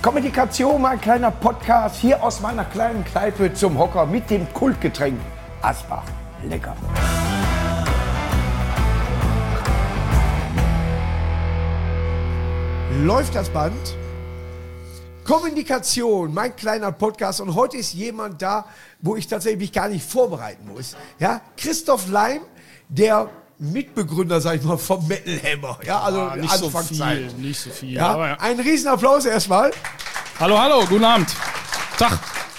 Kommunikation, mein kleiner Podcast, hier aus meiner kleinen Kneipe zum Hocker mit dem Kultgetränk Asbach. Lecker. Läuft das Band? Kommunikation, mein kleiner Podcast. Und heute ist jemand da, wo ich tatsächlich mich gar nicht vorbereiten muss. Ja, Christoph Leim, der Mitbegründer, sag ich mal, vom Metal Hammer. Ja, also nicht Anfangszeit. so viel, nicht so viel. Ja, Aber ja. Ein Riesenapplaus erstmal. Hallo, guten Abend. Tag.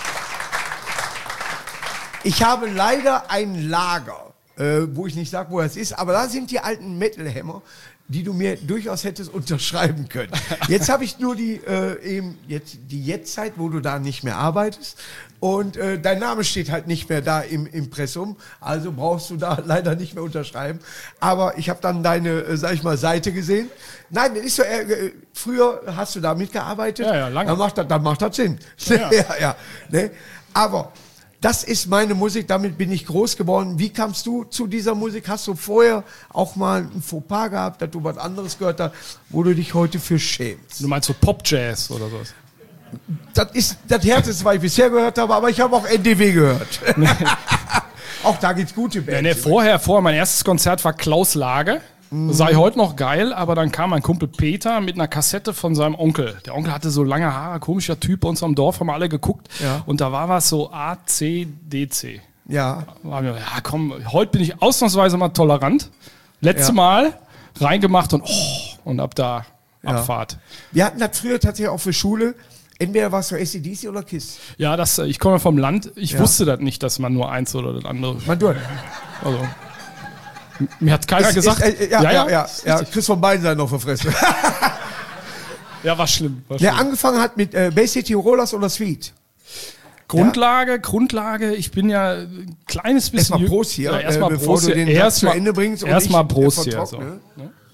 Ich habe leider ein Lager, wo ich nicht sage, wo es ist, aber da sind die alten Metal Hammer, die du mir durchaus hättest unterschreiben können. Jetzt habe ich nur die Jetztzeit, wo du da nicht mehr arbeitest und dein Name steht halt nicht mehr da im Impressum, also brauchst du da leider nicht mehr unterschreiben. Aber ich habe dann deine, sag ich mal, Seite gesehen. Nein, das ist so, früher hast du da mitgearbeitet. Ja, lange. Dann macht das Sinn. Ja. Ja, ne? Aber das ist meine Musik, damit bin ich groß geworden. Wie kamst du zu dieser Musik? Hast du vorher auch mal ein Fauxpas gehabt, dass du was anderes gehört hast, wo du dich heute für schämst? Du meinst so Pop-Jazz oder sowas? Das ist das Härteste, was ich bisher gehört habe, aber ich habe auch NDW gehört. Auch da gibt's gute Bands. Vorher, mein erstes Konzert war Klaus Lage. Das sei heute noch geil, aber dann kam mein Kumpel Peter mit einer Kassette von seinem Onkel. Der Onkel hatte so lange Haare, komischer Typ bei uns am Dorf, haben wir alle geguckt. Ja. Und da war was so A, C, D, C. Ja. Ja, komm, heute bin ich ausnahmsweise mal tolerant. Letztes Mal reingemacht und ab da Abfahrt. Wir hatten das früher tatsächlich auch für Schule. Entweder warst du AC/DC oder KISS. Ja, ich komme vom Land. Ich wusste das nicht, dass man nur eins oder das andere. Also. Mir hat keiner gesagt. Ja. Chris von beiden sein noch verfressen. Ja, war schlimm. Der angefangen hat mit Bay City Rollers oder Sweet. Grundlage, ich bin ja ein kleines bisschen... Erstmal Prost hier, bevor du den Satz zu Ende bringst. Erstmal Prost hier. So. Ne?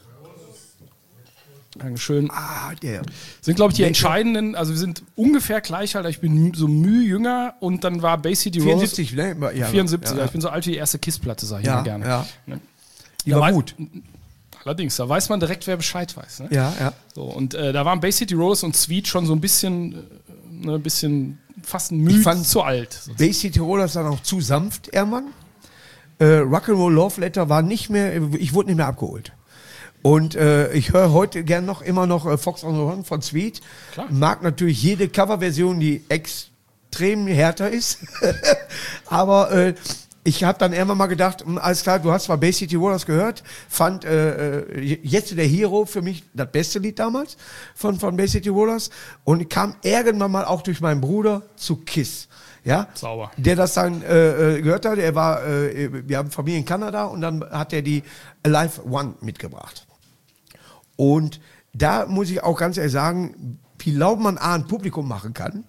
Dankeschön. Der. Sind, glaube ich, die entscheidenden, also wir sind ungefähr gleich alt, ich bin so Mühe jünger und dann war Bay City Rollers... 74, ne? Ja, 74, ja. Ich bin so alt wie die erste KISS-Platte, sag ich immer gerne. Ja. Ne? Die war gut. Allerdings, da weiß man direkt, wer Bescheid weiß. Ne? Ja. So, und da waren Bay City Rollers und Sweet schon so ein bisschen fast ein Mühe zu alt. Bay City Rollers dann auch zu sanft, Ehrmann. Rock'n'Roll Love Letter war nicht mehr, ich wurde nicht mehr abgeholt. Und ich höre heute gern immer noch Fox on the Run von Sweet. Klar. Mag natürlich jede Coverversion, die extrem härter ist. Aber ich habe dann irgendwann mal gedacht, alles klar, du hast zwar Bay City Rollers gehört, fand jetzt der Hero für mich das beste Lied damals von Bay City Rollers und kam irgendwann mal auch durch meinen Bruder zu KISS. Ja, sauber. Der das dann gehört hat, wir haben Familie in Kanada und dann hat er die Alive One mitgebracht. Und da muss ich auch ganz ehrlich sagen, wie laut man ein Publikum machen kann.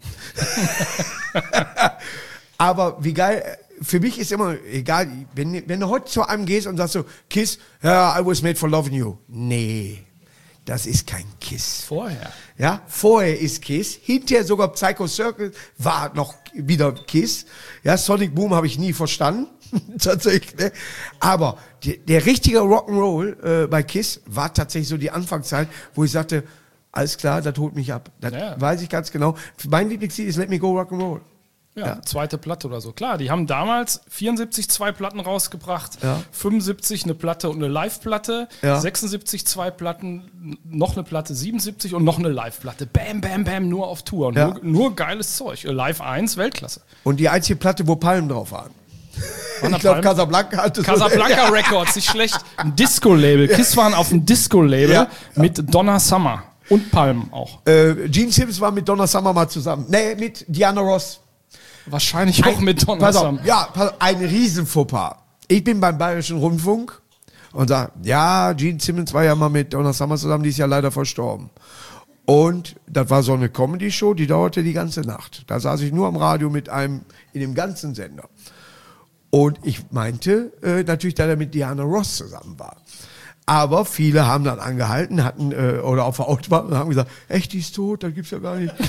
Aber wie geil, für mich ist immer egal, wenn du heute zu einem gehst und sagst so, KISS, I was made for loving you. Nee, das ist kein KISS. Vorher. Ja, vorher ist KISS. Hinterher sogar Psycho Circle war noch wieder KISS. Ja, Sonic Boom habe ich nie verstanden. Tatsächlich, ne? Aber der richtige Rock'n'Roll bei KISS war tatsächlich so die Anfangszeit, wo ich sagte, alles klar, das holt mich ab. Das weiß ich ganz genau. Mein Lieblingslied ist Let Me Go Rock'n'Roll. Ja, zweite Platte oder so. Klar, die haben damals 74 2 Platten rausgebracht, 75 eine Platte und eine Live-Platte, 76 2 Platten, noch eine Platte, 77 und noch eine Live-Platte. Bam, bam, bam, nur auf Tour. Und nur geiles Zeug. Live 1, Weltklasse. Und die einzige Platte, wo Palmen drauf waren. Ich glaube, Casablanca hatte Casablanca Records, nicht schlecht. Ein Disco-Label. KISS waren auf einem Disco-Label mit Donna Summer und Palmen auch. Gene Simmons war mit Donna Summer mal zusammen. Nee, mit Diana Ross. Wahrscheinlich auch mit Donna Summer. Ein Riesen-Fauxpas. Ich bin beim Bayerischen Rundfunk und sage, Gene Simmons war ja mal mit Donna Summer zusammen, die ist ja leider verstorben. Und das war so eine Comedy-Show, die dauerte die ganze Nacht. Da saß ich nur am Radio in dem ganzen Sender. Und ich meinte natürlich, dass er mit Diana Ross zusammen war. Aber viele haben dann angehalten, oder auf der Autobahn und haben gesagt, echt, die ist tot, das gibt's ja gar nicht.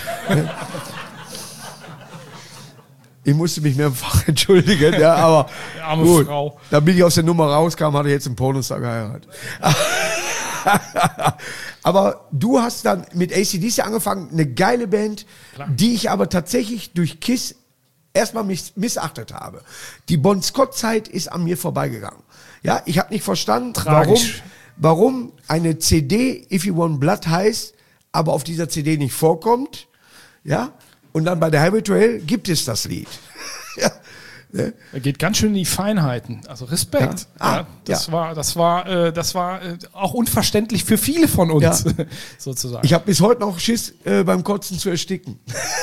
Ich musste mich mehrfach entschuldigen, aber arme gut. Frau. Da bin ich aus der Nummer rauskam, hat er jetzt einen Pornostar geheiratet. Aber du hast dann mit AC/DC angefangen, eine geile Band, die ich aber tatsächlich durch KISS erstmal missachtet habe. Die Bon Scott-Zeit ist an mir vorbeigegangen. Ja, ich habe nicht verstanden, warum eine CD If You Want Blood heißt, aber auf dieser CD nicht vorkommt. Ja, und dann bei der Highway to Hell gibt es das Lied. Ja. Er geht ganz schön in die Feinheiten. Also Respekt. Ja. Das war auch unverständlich für viele von uns, sozusagen. Ich habe bis heute noch Schiss, beim Kotzen zu ersticken.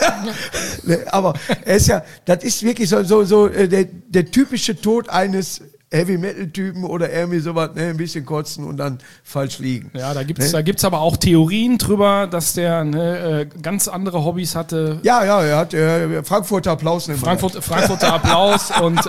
Aber er ist ja, das ist wirklich so der typische Tod eines Heavy-Metal-Typen oder irgendwie sowas, ne, ein bisschen kotzen und dann falsch liegen. Ja, da gibt's aber auch Theorien drüber, dass der ganz andere Hobbys hatte. Ja, er hat Frankfurter Applaus. Frankfurter Applaus und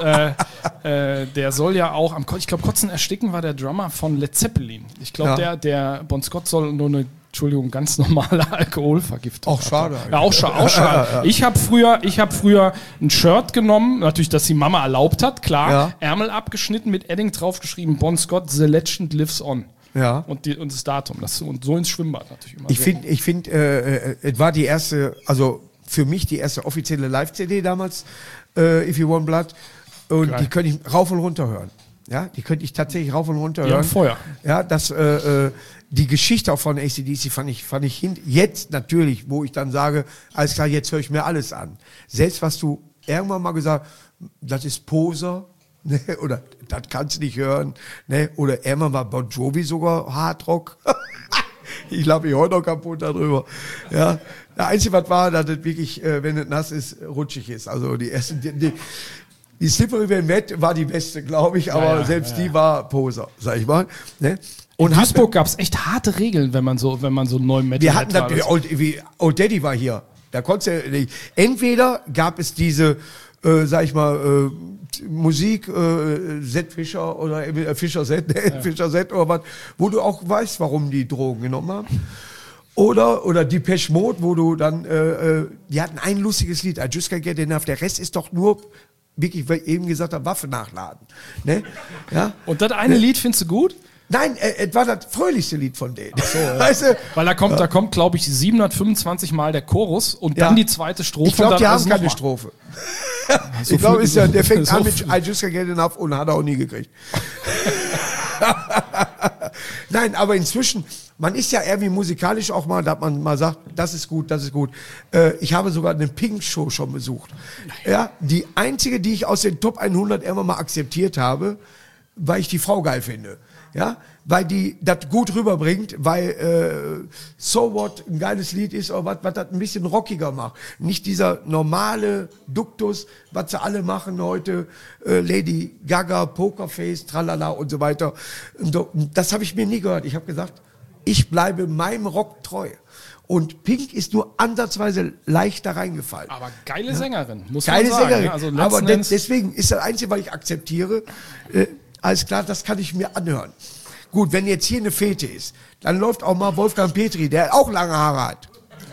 der soll ja auch, ich glaube, Kotzen ersticken war der Drummer von Led Zeppelin. Ich glaube, der Bon Scott soll nur eine ganz normale Alkoholvergiftung. Auch schade. Ja, auch schade. Ja. Ich habe früher ein Shirt genommen, natürlich, das die Mama erlaubt hat, klar, Ärmel abgeschnitten, mit Edding draufgeschrieben, Bon Scott, The Legend Lives On. Ja. Und das Datum. Und so ins Schwimmbad natürlich immer. Ich finde, es war die erste, also für mich die erste offizielle Live-CD damals, If You Want Blood. Und die könnte ich rauf und runter hören. Ja, die könnte ich tatsächlich rauf und runter hören. Ja, Feuer. Ja, die Geschichte auch von AC/DC fand ich jetzt natürlich, wo ich dann sage, alles klar, jetzt höre ich mir alles an. Selbst was du irgendwann mal gesagt, das ist Poser, ne, oder das kannst du nicht hören, ne, oder irgendwann war Bon Jovi sogar Hardrock. Ich lache mich heute noch kaputt darüber. Ja, das Einzige, was war, dass es wirklich, wenn es nass ist, rutschig ist. Also die Slippery When Wet war die beste, glaube ich, aber selbst die war Poser, sag ich mal. Ne? Und in Duisburg gab es echt harte Regeln, wenn man so einen neuen Metal Wir hatten natürlich, Old Daddy war hier. Da konntest du, entweder gab es diese, sag ich mal, Musik, Z Fischer oder Fischer Z, Fischer Z oder was, wo du auch weißt, warum die Drogen genommen haben. Oder Depeche Mode, wo du dann, die hatten ein lustiges Lied, I Just Can't Get Enough, der Rest ist doch nur, wirklich, weil ich eben gesagt habe, Waffe nachladen. Ne? Ja? Und das eine Lied findest du gut? Nein, es war das fröhlichste Lied von denen. Ach so, ja. Weißt du? Weil da kommt, glaube ich, 725 Mal der Chorus und dann die zweite Strophe. Ich glaube, die haben keine Strophe. So ich glaube, der fängt an mit I Just Can't Get Enough und hat er auch nie gekriegt. Nein, aber inzwischen, man ist ja irgendwie musikalisch auch mal, dass man mal sagt, das ist gut, das ist gut. Ich habe sogar eine Pink-Show schon besucht. Ja, die einzige, die ich aus den Top 100 irgendwann mal akzeptiert habe, weil ich die Frau geil finde. Ja, weil die das gut rüberbringt, weil So What ein geiles Lied ist, oder was das ein bisschen rockiger macht. Nicht dieser normale Duktus, was sie alle machen heute, Lady Gaga, Pokerface, tralala und so weiter. Das habe ich mir nie gehört. Ich habe gesagt, ich bleibe meinem Rock treu. Und Pink ist nur ansatzweise leicht da reingefallen. Aber geile Sängerin, muss man sagen. Geile Sängerin, also aber deswegen ist das Einzige, was ich akzeptiere, alles klar, das kann ich mir anhören. Gut, wenn jetzt hier eine Fete ist, dann läuft auch mal Wolfgang Petri, der auch lange Haare hat.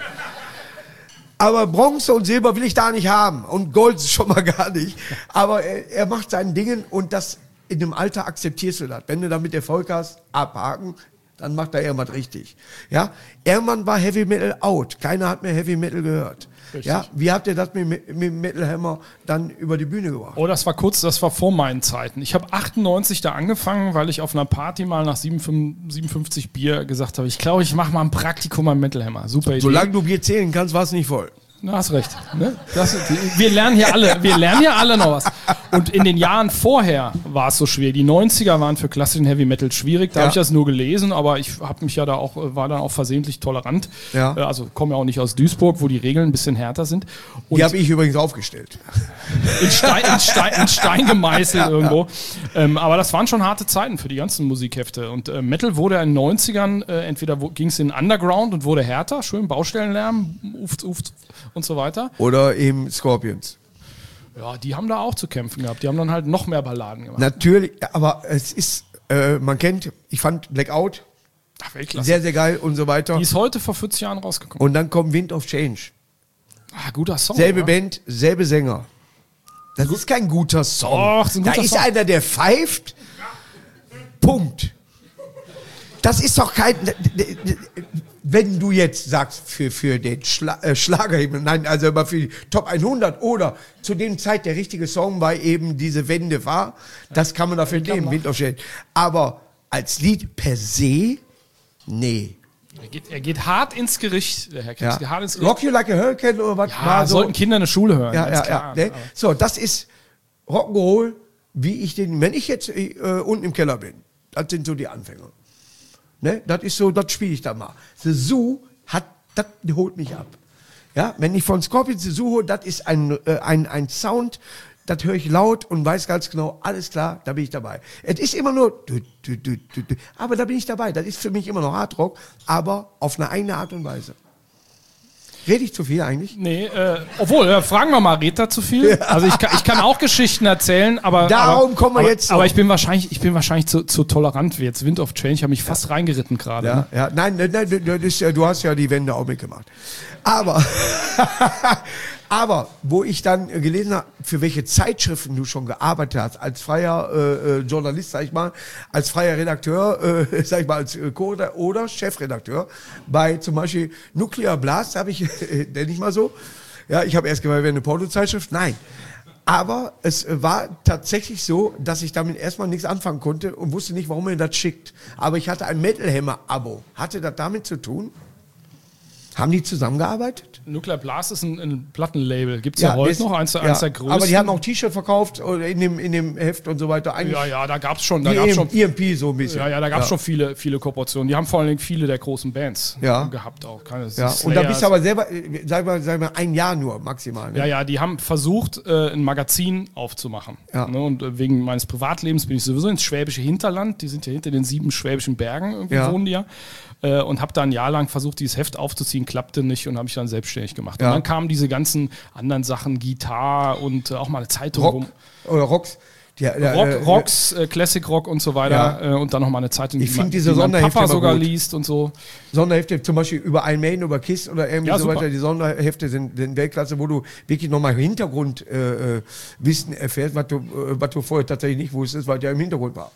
Aber Bronze und Silber will ich da nicht haben. Und Gold schon mal gar nicht. Aber er macht seinen Dingen und das in dem Alter akzeptierst du das. Wenn du damit Erfolg hast, abhaken, dann macht er irgendwas richtig. Ja? Irgendwann war Heavy Metal out. Keiner hat mehr Heavy Metal gehört. Richtig. Ja, wie habt ihr das mit Metal Hammer dann über die Bühne gebracht? Oh, das war vor meinen Zeiten. Ich habe 98 da angefangen, weil ich auf einer Party mal nach 57 Bier gesagt habe, ich glaube, ich mache mal ein Praktikum am Metal Hammer. Super Idee. Solange du Bier zählen kannst, war es nicht voll. Na, hast recht. Ne? Wir lernen hier alle noch was. Und in den Jahren vorher war es so schwer. Die 90er waren für klassischen Heavy Metal schwierig. Da habe ich das nur gelesen, aber ich habe mich war dann auch versehentlich tolerant. Ja. Also komme ja auch nicht aus Duisburg, wo die Regeln ein bisschen härter sind. Und die habe ich übrigens aufgestellt. In Stein gemeißelt irgendwo. Aber das waren schon harte Zeiten für die ganzen Musikhefte. Und Metal wurde in den 90ern, entweder ging es in Underground und wurde härter, schön Baustellenlärm, und so weiter. Oder eben Scorpions. Ja, die haben da auch zu kämpfen gehabt. Die haben dann halt noch mehr Balladen gemacht. Natürlich, aber es ist, man kennt, ich fand Blackout sehr, sehr geil und so weiter. Die ist heute vor 40 Jahren rausgekommen. Und dann kommt Wind of Change. Guter Song. Selbe Band, selbe Sänger. Das ist kein guter Song. Doch, ist ein guter Song. Da ist einer, der pfeift. Punkt. Das ist doch kein... Wenn du jetzt sagst, für den Schlagerhimmel, nein, also immer für die Top 100 oder zu dem Zeit der richtige Song, weil eben diese Wende war, das kann man dafür nehmen, Wind auf Schäden. Aber als Lied per se, nee. Er geht hart ins Gericht, der Herr Krebs. Ja. Hart ins Gericht. Rock You Like a Hurricane oder was? Ja, so. Sollten Kinder in der Schule hören. Ja. Ne? So, das ist Rock'n'Roll, wie ich den, wenn ich jetzt unten im Keller bin, das sind so die Anfänger. Ne? Das ist so, das spiele ich da mal. The Zoo das holt mich ab. Ja, wenn ich von Scorpions The Zoo hole, das ist ein Sound, das höre ich laut und weiß ganz genau, alles klar, da bin ich dabei. Es ist immer nur, aber da bin ich dabei. Das ist für mich immer noch Hardrock, aber auf eine eigene Art und Weise. Rede ich zu viel eigentlich? Nee, obwohl, fragen wir mal, redet er zu viel? Ja. Also ich kann auch Geschichten erzählen, aber... Darum kommen wir jetzt... Aber ich bin wahrscheinlich zu tolerant wie jetzt. Wind of Change, ich habe mich fast reingeritten gerade. Ja, ja, nein, du hast ja die Wende auch mitgemacht. Aber wo ich dann gelesen habe, für welche Zeitschriften du schon gearbeitet hast, als freier Journalist, sag ich mal, als freier Redakteur, sag ich mal, als Co- oder Chefredakteur, bei zum Beispiel Nuclear Blast habe ich, nenne ich mal so, ja, ich habe erst gemeint, wäre eine Pornozeitschrift, nein. Aber es war tatsächlich so, dass ich damit erstmal nichts anfangen konnte und wusste nicht, warum er das schickt. Aber ich hatte ein Metal Hammer-Abo. Hatte das damit zu tun? Haben die zusammengearbeitet? Nuclear Blast ist ein Plattenlabel. Gibt es ja heute noch, eins der größten. Aber die haben auch T-Shirt verkauft in dem Heft und so weiter. Eigentlich ja, da gab es schon. EMP so ein bisschen. Ja, da gab es schon viele Kooperationen. Die haben vor allem viele der großen Bands gehabt auch. Und da bist du aber selber, sag mal, ein Jahr nur maximal. Ne? Ja, die haben versucht, ein Magazin aufzumachen. Ja. Ne? Und wegen meines Privatlebens bin ich sowieso ins schwäbische Hinterland. Die sind ja hinter den 7 schwäbischen Bergen, wohnen die ja. Und habe da ein Jahr lang versucht, dieses Heft aufzuziehen, klappte nicht und habe mich dann selbstständig gemacht. Und dann kamen diese ganzen anderen Sachen, Gitarre und auch mal eine Zeitung rum. Oder Rocks. Rocks, Classic Rock und so weiter. Und dann nochmal eine Zeitung, die mein Papa sogar liest und so. Sonderhefte, zum Beispiel über Iron Maiden, über Kiss oder irgendwie so weiter. Die Sonderhefte sind Weltklasse, wo du wirklich nochmal Hintergrundwissen erfährst, was du vorher tatsächlich nicht wusstest, weil der im Hintergrund war.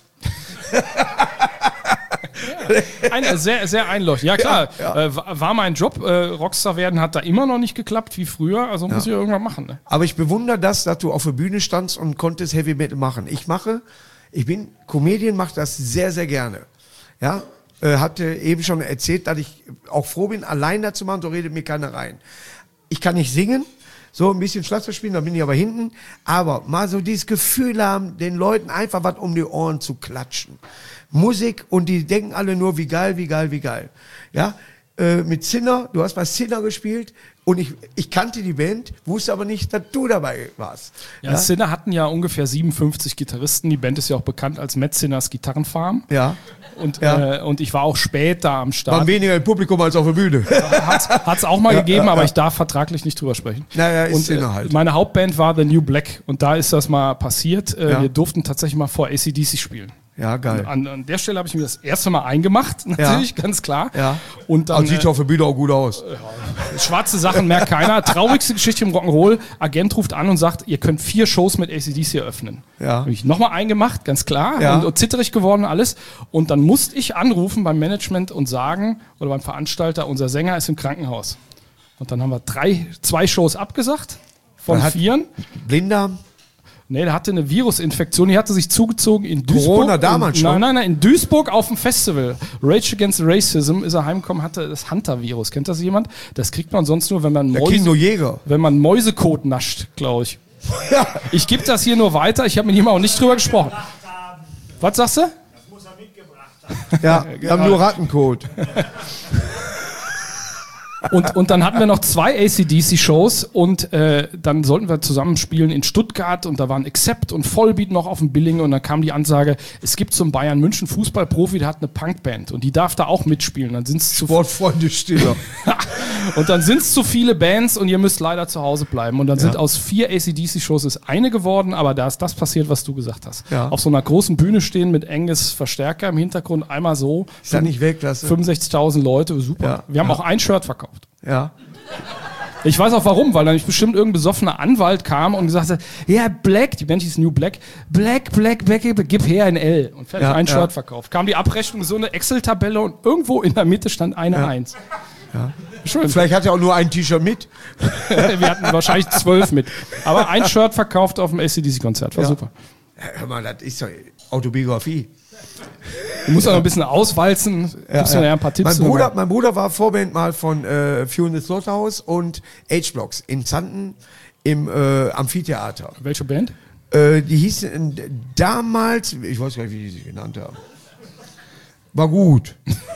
Sehr, sehr einleuchtend. Ja klar, war mein Job. Rockstar werden hat da immer noch nicht geklappt wie früher, also muss ich irgendwann machen. Ne? Aber ich bewundere das, dass du auf der Bühne standst und konntest Heavy Metal machen. Comedian macht das sehr, sehr gerne. Ja, hatte eben schon erzählt, dass ich auch froh bin, allein da zu machen, so redet mir keiner rein. Ich kann nicht singen, so ein bisschen Schlagzeug spielen, da bin ich aber hinten, aber mal so dieses Gefühl haben, den Leuten einfach was um die Ohren zu klatschen. Musik und die denken alle nur, wie geil. Ja, mit Sinner, du hast bei Sinner gespielt und ich kannte die Band, wusste aber nicht, dass du dabei warst. Ja, Sinner hatten ja ungefähr 57 Gitarristen, die Band ist ja auch bekannt als Matt Sinners Gitarrenfarm. Ja. Und ich war auch spät da am Start. Waren weniger im Publikum als auf der Bühne. Hat's auch mal gegeben, aber ich darf vertraglich nicht drüber sprechen. Naja, ist Sinner halt. Meine Hauptband war The New Black und da ist das mal passiert. Wir durften tatsächlich mal vor AC/DC spielen. Ja, geil. An der Stelle habe ich mir das erste Mal eingemacht, natürlich, ganz klar. Ja. Und dann, sieht auf der Bühne auch gut aus. Schwarze Sachen merkt keiner. Traurigste Geschichte im Rock'n'Roll. Agent ruft an und sagt, ihr könnt 4 Shows mit AC/DC eröffnen. Ja. Habe ich nochmal eingemacht, ganz klar. Und zitterig geworden alles. Und dann musste ich anrufen beim Management und sagen, oder beim Veranstalter, unser Sänger ist im Krankenhaus. Und dann haben wir 2 Shows abgesagt von 4. Blinddarm? Nee, der hatte eine Virusinfektion, die hatte sich zugezogen in Duisburg. Corona damals schon? Nein, in Duisburg auf dem Festival. Rage Against Racism ist er heimgekommen, hatte das Hunter-Virus. Kennt das jemand? Das kriegt man sonst nur, wenn man Mäusekot nascht, glaube ich. Ja. Ich gebe das hier nur weiter, ich habe mit ihm auch nicht drüber gesprochen. Was sagst du? Das muss er mitgebracht haben. Ja, wir haben nur Rattenkot. Und dann hatten wir noch 2 AC/DC-Shows und dann sollten wir zusammen spielen in Stuttgart und da waren Accept und Vollbeat noch auf dem Billing und dann kam die Ansage, es gibt zum Bayern München Fußballprofi, der hat eine Punkband und die darf da auch mitspielen. Dann sind's Sportfreunde Stiller. Und dann sind es zu viele Bands und ihr müsst leider zu Hause bleiben. Und dann sind aus 4 AC/DC-Shows ist eine geworden, aber da ist das passiert, was du gesagt hast. Ja. Auf so einer großen Bühne stehen mit enges Verstärker im Hintergrund, einmal so. Ist ja nicht Weltklasse. 65.000 Leute, super. Ja. Wir haben auch ein Shirt verkauft. Ja. Ich weiß auch warum, weil dann bestimmt irgendein besoffener Anwalt kam und gesagt hat, ja, Black, die Band hieß New Black, Black, gib her ein L. Und fertig, ein Shirt verkauft. Kam die Abrechnung, so eine Excel-Tabelle und irgendwo in der Mitte stand eine 1. Ja. Schön. Vielleicht hat er auch nur ein T-Shirt mit. Wir hatten wahrscheinlich 12 mit. Aber ein Shirt verkauft auf dem AC/DC-Konzert, war super. Hör mal, das ist doch Autobiografie. Du musst auch noch ein bisschen auswalzen. Gibst mir ja ein paar Tipps. Mein Bruder war Vorband mal von Fear in the Slaughterhouse und H-Blocks in Zanten im Amphitheater. Welche Band? Die hießen damals, ich weiß gar nicht, wie die sich genannt haben. War gut.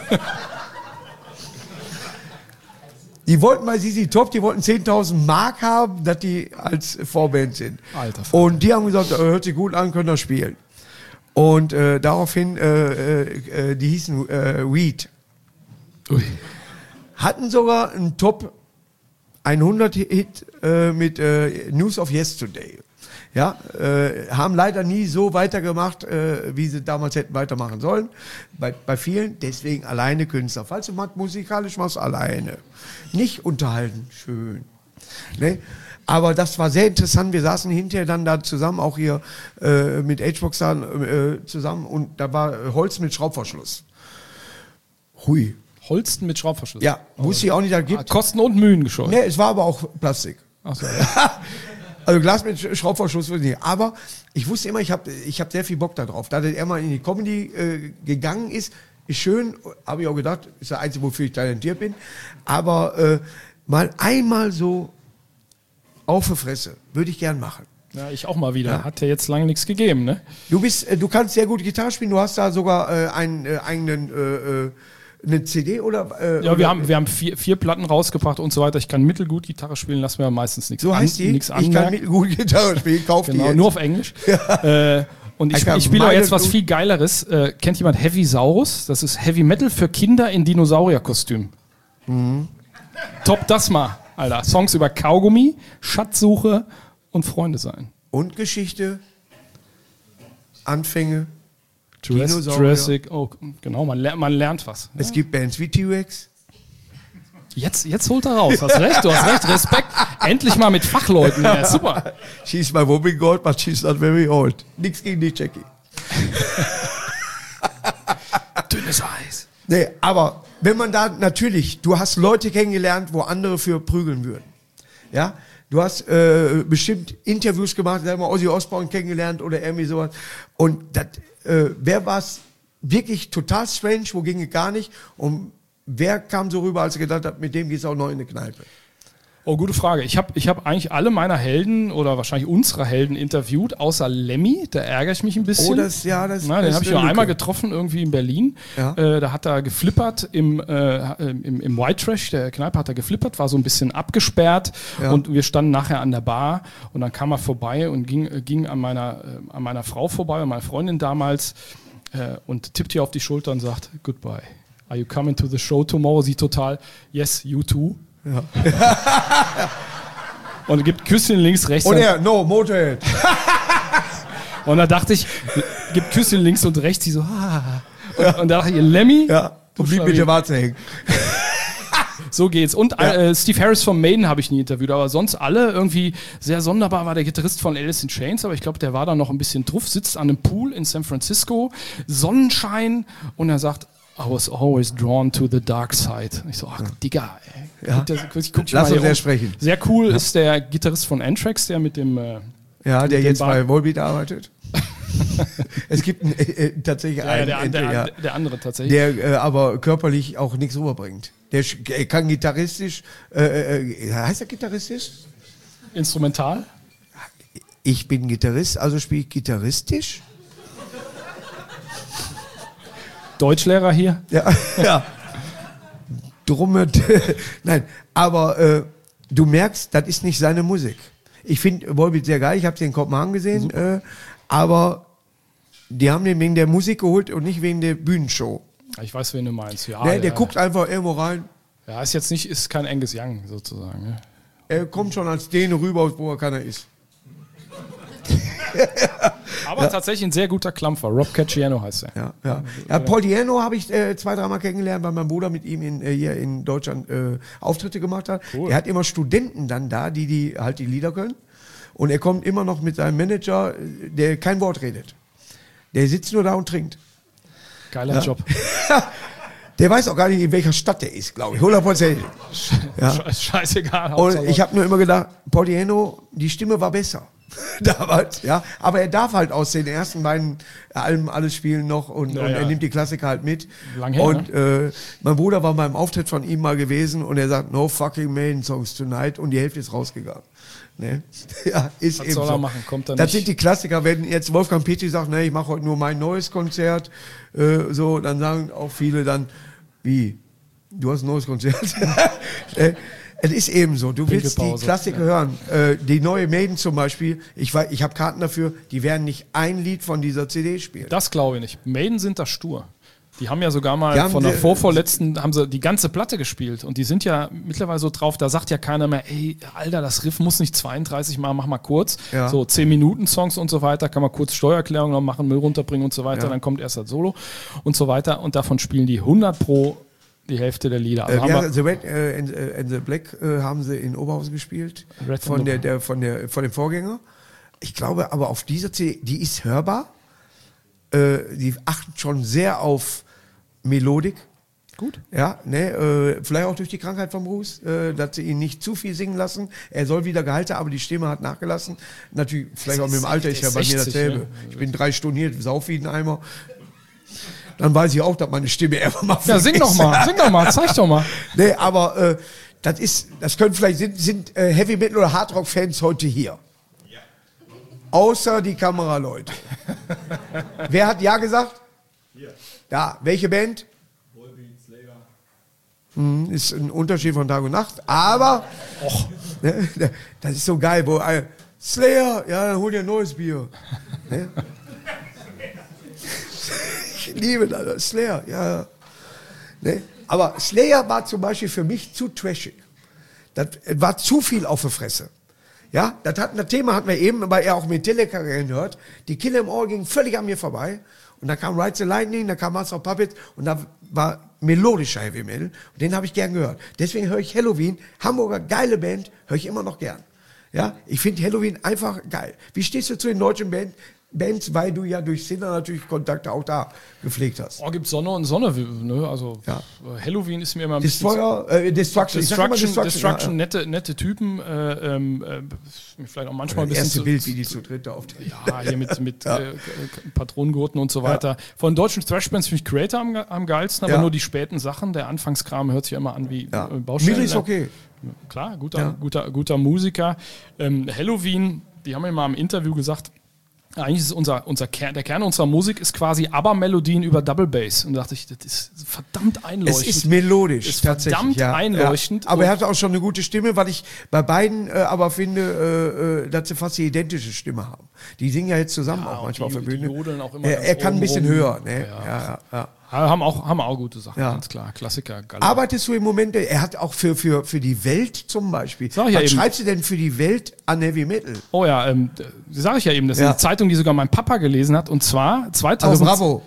Die wollten bei ZZ Top, die wollten 10.000 Mark haben, dass die als Vorband sind. Alter. Und die haben gesagt, hört sich gut an, können das spielen. Und daraufhin, die hießen Weed. Ui. Hatten sogar einen Top 100-Hit mit News of Yesterday. Ja, haben leider nie so weitergemacht, wie sie damals hätten weitermachen sollen. Bei vielen, deswegen alleine Künstler. Falls du musikalisch machst, alleine. Nicht unterhalten, schön. Ne? Aber das war sehr interessant. Wir saßen hinterher dann da zusammen, auch hier mit H-Box zusammen und da war Holz mit Schraubverschluss. Hui. Holsten mit Schraubverschluss? Ja, wusste ich auch nicht, da gibt. Kosten und Mühen gescheut. Ne, es war aber auch Plastik. Ach so, ja. Also Glas mit Schraubverschluss würde ich nicht. Aber ich wusste immer, ich hab sehr viel Bock da drauf. Da er mal in die Comedy gegangen ist schön, habe ich auch gedacht, ist der Einzige, wofür ich talentiert bin. Aber mal einmal so auf die Fresse, würde ich gern machen. Ja, ich auch mal wieder. Ja. Hat ja jetzt lange nichts gegeben, ne? Du kannst sehr gut Gitarre spielen, du hast da sogar einen eigenen eine CD oder? Ja, wir haben vier Platten rausgebracht und so weiter. Ich kann mittelgut Gitarre spielen, lass mir meistens nichts anmerken. So heißt die? Ich kann mittelgut Gitarre spielen, kauf die jetzt. Nur auf Englisch. Ja. Und ich spiele aber jetzt was viel Geileres. Kennt jemand Heavy Saurus? Das ist Heavy Metal für Kinder in Dinosaurierkostüm. Mhm. Top das mal, Alter. Songs über Kaugummi, Schatzsuche und Freunde sein. Und Geschichte, Anfänge. Jurassic, oh, genau, man lernt was. Es gibt Bands wie T-Rex. Jetzt holt er raus, du hast recht, Respekt. Endlich mal mit Fachleuten, ja, super. She's my woman god, but she's not very old. Nix gegen die Jackie. Dünnes Eis. Nee, aber wenn man da natürlich, du hast Leute kennengelernt, wo andere für prügeln würden. Ja, du hast bestimmt Interviews gemacht, da haben wir Ozzy Osbourne kennengelernt oder irgendwie sowas. Und das wer war es wirklich total strange, wo ging es gar nicht? Und wer kam so rüber, als er gedacht hat, mit dem geht es auch noch in eine Kneipe? Oh, gute Frage. Ich hab eigentlich alle meiner Helden oder wahrscheinlich unsere Helden interviewt, außer Lemmy, da ärgere ich mich ein bisschen. Oh, den habe ich nur einmal getroffen, irgendwie in Berlin. Ja. Da hat er geflippert im White Trash, der Kneipe hat er geflippert, war so ein bisschen abgesperrt und wir standen nachher an der Bar und dann kam er vorbei und ging an meiner Frau vorbei, an meiner Freundin damals und tippt ihr auf die Schulter und sagt, goodbye. Are you coming to the show tomorrow? Sie total, yes, you too. Ja. Und gibt Küsschen links, rechts. Und er, no, Motorhead. Und da dachte ich, gibt Küsschen links und rechts, die so, und da dachte ich, Lemmy. Ja, und blieb mit der Warze hängen. So geht's. Und Steve Harris von Maiden habe ich nie interviewt, aber sonst alle irgendwie sehr sonderbar war der Gitarrist von Alice in Chains, aber ich glaube, der war da noch ein bisschen druff, sitzt an einem Pool in San Francisco, Sonnenschein und er sagt, I was always drawn to the dark side. Ich so, ach, Digga, ey. Ja. Lass uns erst sprechen. Sehr cool ist der Gitarrist von Anthrax, der mit dem... der jetzt bei Volbeat arbeitet. Es gibt tatsächlich einen... Der andere tatsächlich. Der aber körperlich auch nichts rüberbringt. Der kann gitarristisch... heißt er gitarristisch? Instrumental? Ich bin Gitarrist, also spiele ich gitarristisch. Deutschlehrer hier? Ja. Nein, aber du merkst, das ist nicht seine Musik. Ich finde Volbeat sehr geil, ich habe sie in Kopenhagen gesehen, aber die haben den wegen der Musik geholt und nicht wegen der Bühnenshow. Ich weiß, wen du meinst. Ja, der guckt einfach irgendwo rein. Ja, ist kein Angus Young sozusagen. Ja. Er kommt schon als Däne rüber, wo er keiner ist. Aber tatsächlich ein sehr guter Klampfer. Rob Cacciano heißt er. Ja, Paul Diano habe ich 2-3 Mal kennengelernt, weil mein Bruder mit ihm hier in Deutschland Auftritte gemacht hat. Cool. Er hat immer Studenten dann da, die halt die Lieder können. Und er kommt immer noch mit seinem Manager, der kein Wort redet. Der sitzt nur da und trinkt. Geiler Job. Der weiß auch gar nicht, in welcher Stadt der ist, glaube ich. 100%. Ja. Scheißegal. Und ich habe nur immer gedacht, Paul Diano, die Stimme war besser. Damals, ja. Aber er darf halt aus den ersten beiden Alben alles spielen noch und er nimmt die Klassiker halt mit. Lang her, und mein Bruder war beim Auftritt von ihm mal gewesen und er sagt, no fucking Maiden Songs tonight und die Hälfte ist rausgegangen. Ne? Ja, ist was eben soll so. er machen? Kommt er das nicht. sind die Klassiker. Wenn jetzt Wolfgang Petri sagt, ne, ich mache heute nur mein neues Konzert, so, dann sagen auch viele dann, wie, du hast ein neues Konzert? Es ist eben so, du willst die Klassiker hören. Die neue Maiden zum Beispiel, ich habe Karten dafür, die werden nicht ein Lied von dieser CD spielen. Das glaube ich nicht. Maiden sind da stur. Die haben ja sogar mal von der vorvorletzten, haben sie die ganze Platte gespielt und die sind ja mittlerweile so drauf, da sagt ja keiner mehr, ey, Alter, das Riff muss nicht 32 Mal, mach mal kurz. Ja. So 10 Minuten Songs und so weiter, kann man kurz Steuererklärung noch machen, Müll runterbringen und so weiter, dann kommt erst das Solo und so weiter und davon spielen die 100% die Hälfte der Lieder. Also The Red and the Black haben sie in Oberhausen gespielt, von dem Vorgänger. Ich glaube aber auf dieser CD, die ist hörbar, die achten schon sehr auf Melodik. Gut. Ja, ne, vielleicht auch durch die Krankheit von Bruce, dass sie ihn nicht zu viel singen lassen. Er soll wieder gehalten, aber die Stimme hat nachgelassen. Natürlich, vielleicht auch mit dem Alter ist ja bei mir dasselbe. Ne? Ich bin 3 Stunden hier, sauf wie ein Eimer. Dann weiß ich auch, dass meine Stimme irgendwann mal ja, sing doch mal, zeig doch mal. Nee, aber das können vielleicht sind Heavy Metal oder Hard Rock Fans heute hier. Ja. Außer die Kameraleute. Wer hat ja gesagt? Hier. Ja, welche Band? Volbeat, Slayer. Ist ein Unterschied von Tag und Nacht, aber das ist so geil, wo Slayer, ja, dann hol dir ein neues Bier. Ne? Ich liebe das, Slayer, ja. Ne? Aber Slayer war zum Beispiel für mich zu trashig. Das war zu viel auf der Fresse. Ja, das Thema hatten wir eben, weil er auch Metallica gehört. Die Kill 'Em All ging völlig an mir vorbei. Und dann kam Ride the Lightning, dann kam Master of Puppets und da war melodischer Heavy Metal. Und den habe ich gern gehört. Deswegen höre ich Helloween, Hamburger, geile Band, höre ich immer noch gern. Ja, ich finde Helloween einfach geil. Wie stehst du zu den deutschen Bands, weil du ja durch Sinner natürlich Kontakte auch da gepflegt hast? Oh, gibt Sonne und Sonne, ne? Also Halloween ist mir immer ein bisschen... Destruction, nette Typen, vielleicht auch manchmal ein bisschen... Das erste Bild, wie die zu dritt da auftreten. Ja, hier mit Patronengurten und so weiter. Ja. Von deutschen Thrash-Bands finde ich Creator am geilsten, aber nur die späten Sachen, der Anfangskram hört sich ja immer an wie Baustellen. Mir ist okay. Klar, guter Musiker. Halloween, die haben mir mal im Interview gesagt, eigentlich ist unser Kern, der Kern unserer Musik ist quasi ABBA-Melodien über Double Bass. Und da dachte ich, das ist verdammt einleuchtend. Es ist melodisch, ist verdammt einleuchtend. Ja. Aber er hat auch schon eine gute Stimme, weil ich bei beiden aber finde, dass sie fast die identische Stimme haben. Die singen ja jetzt zusammen auch manchmal auf der Bühne. Auch immer er kann ein bisschen höher. Ne? Ja. Haben auch gute Sachen, ganz klar. Klassiker. Gallagher. Arbeitest du im Moment, er hat auch für die Welt zum Beispiel. Was schreibst du denn für die Welt an Heavy Metal? Oh ja, sage ich ja eben, das ist eine Zeitung, die sogar mein Papa gelesen hat, und zwar 2000. Also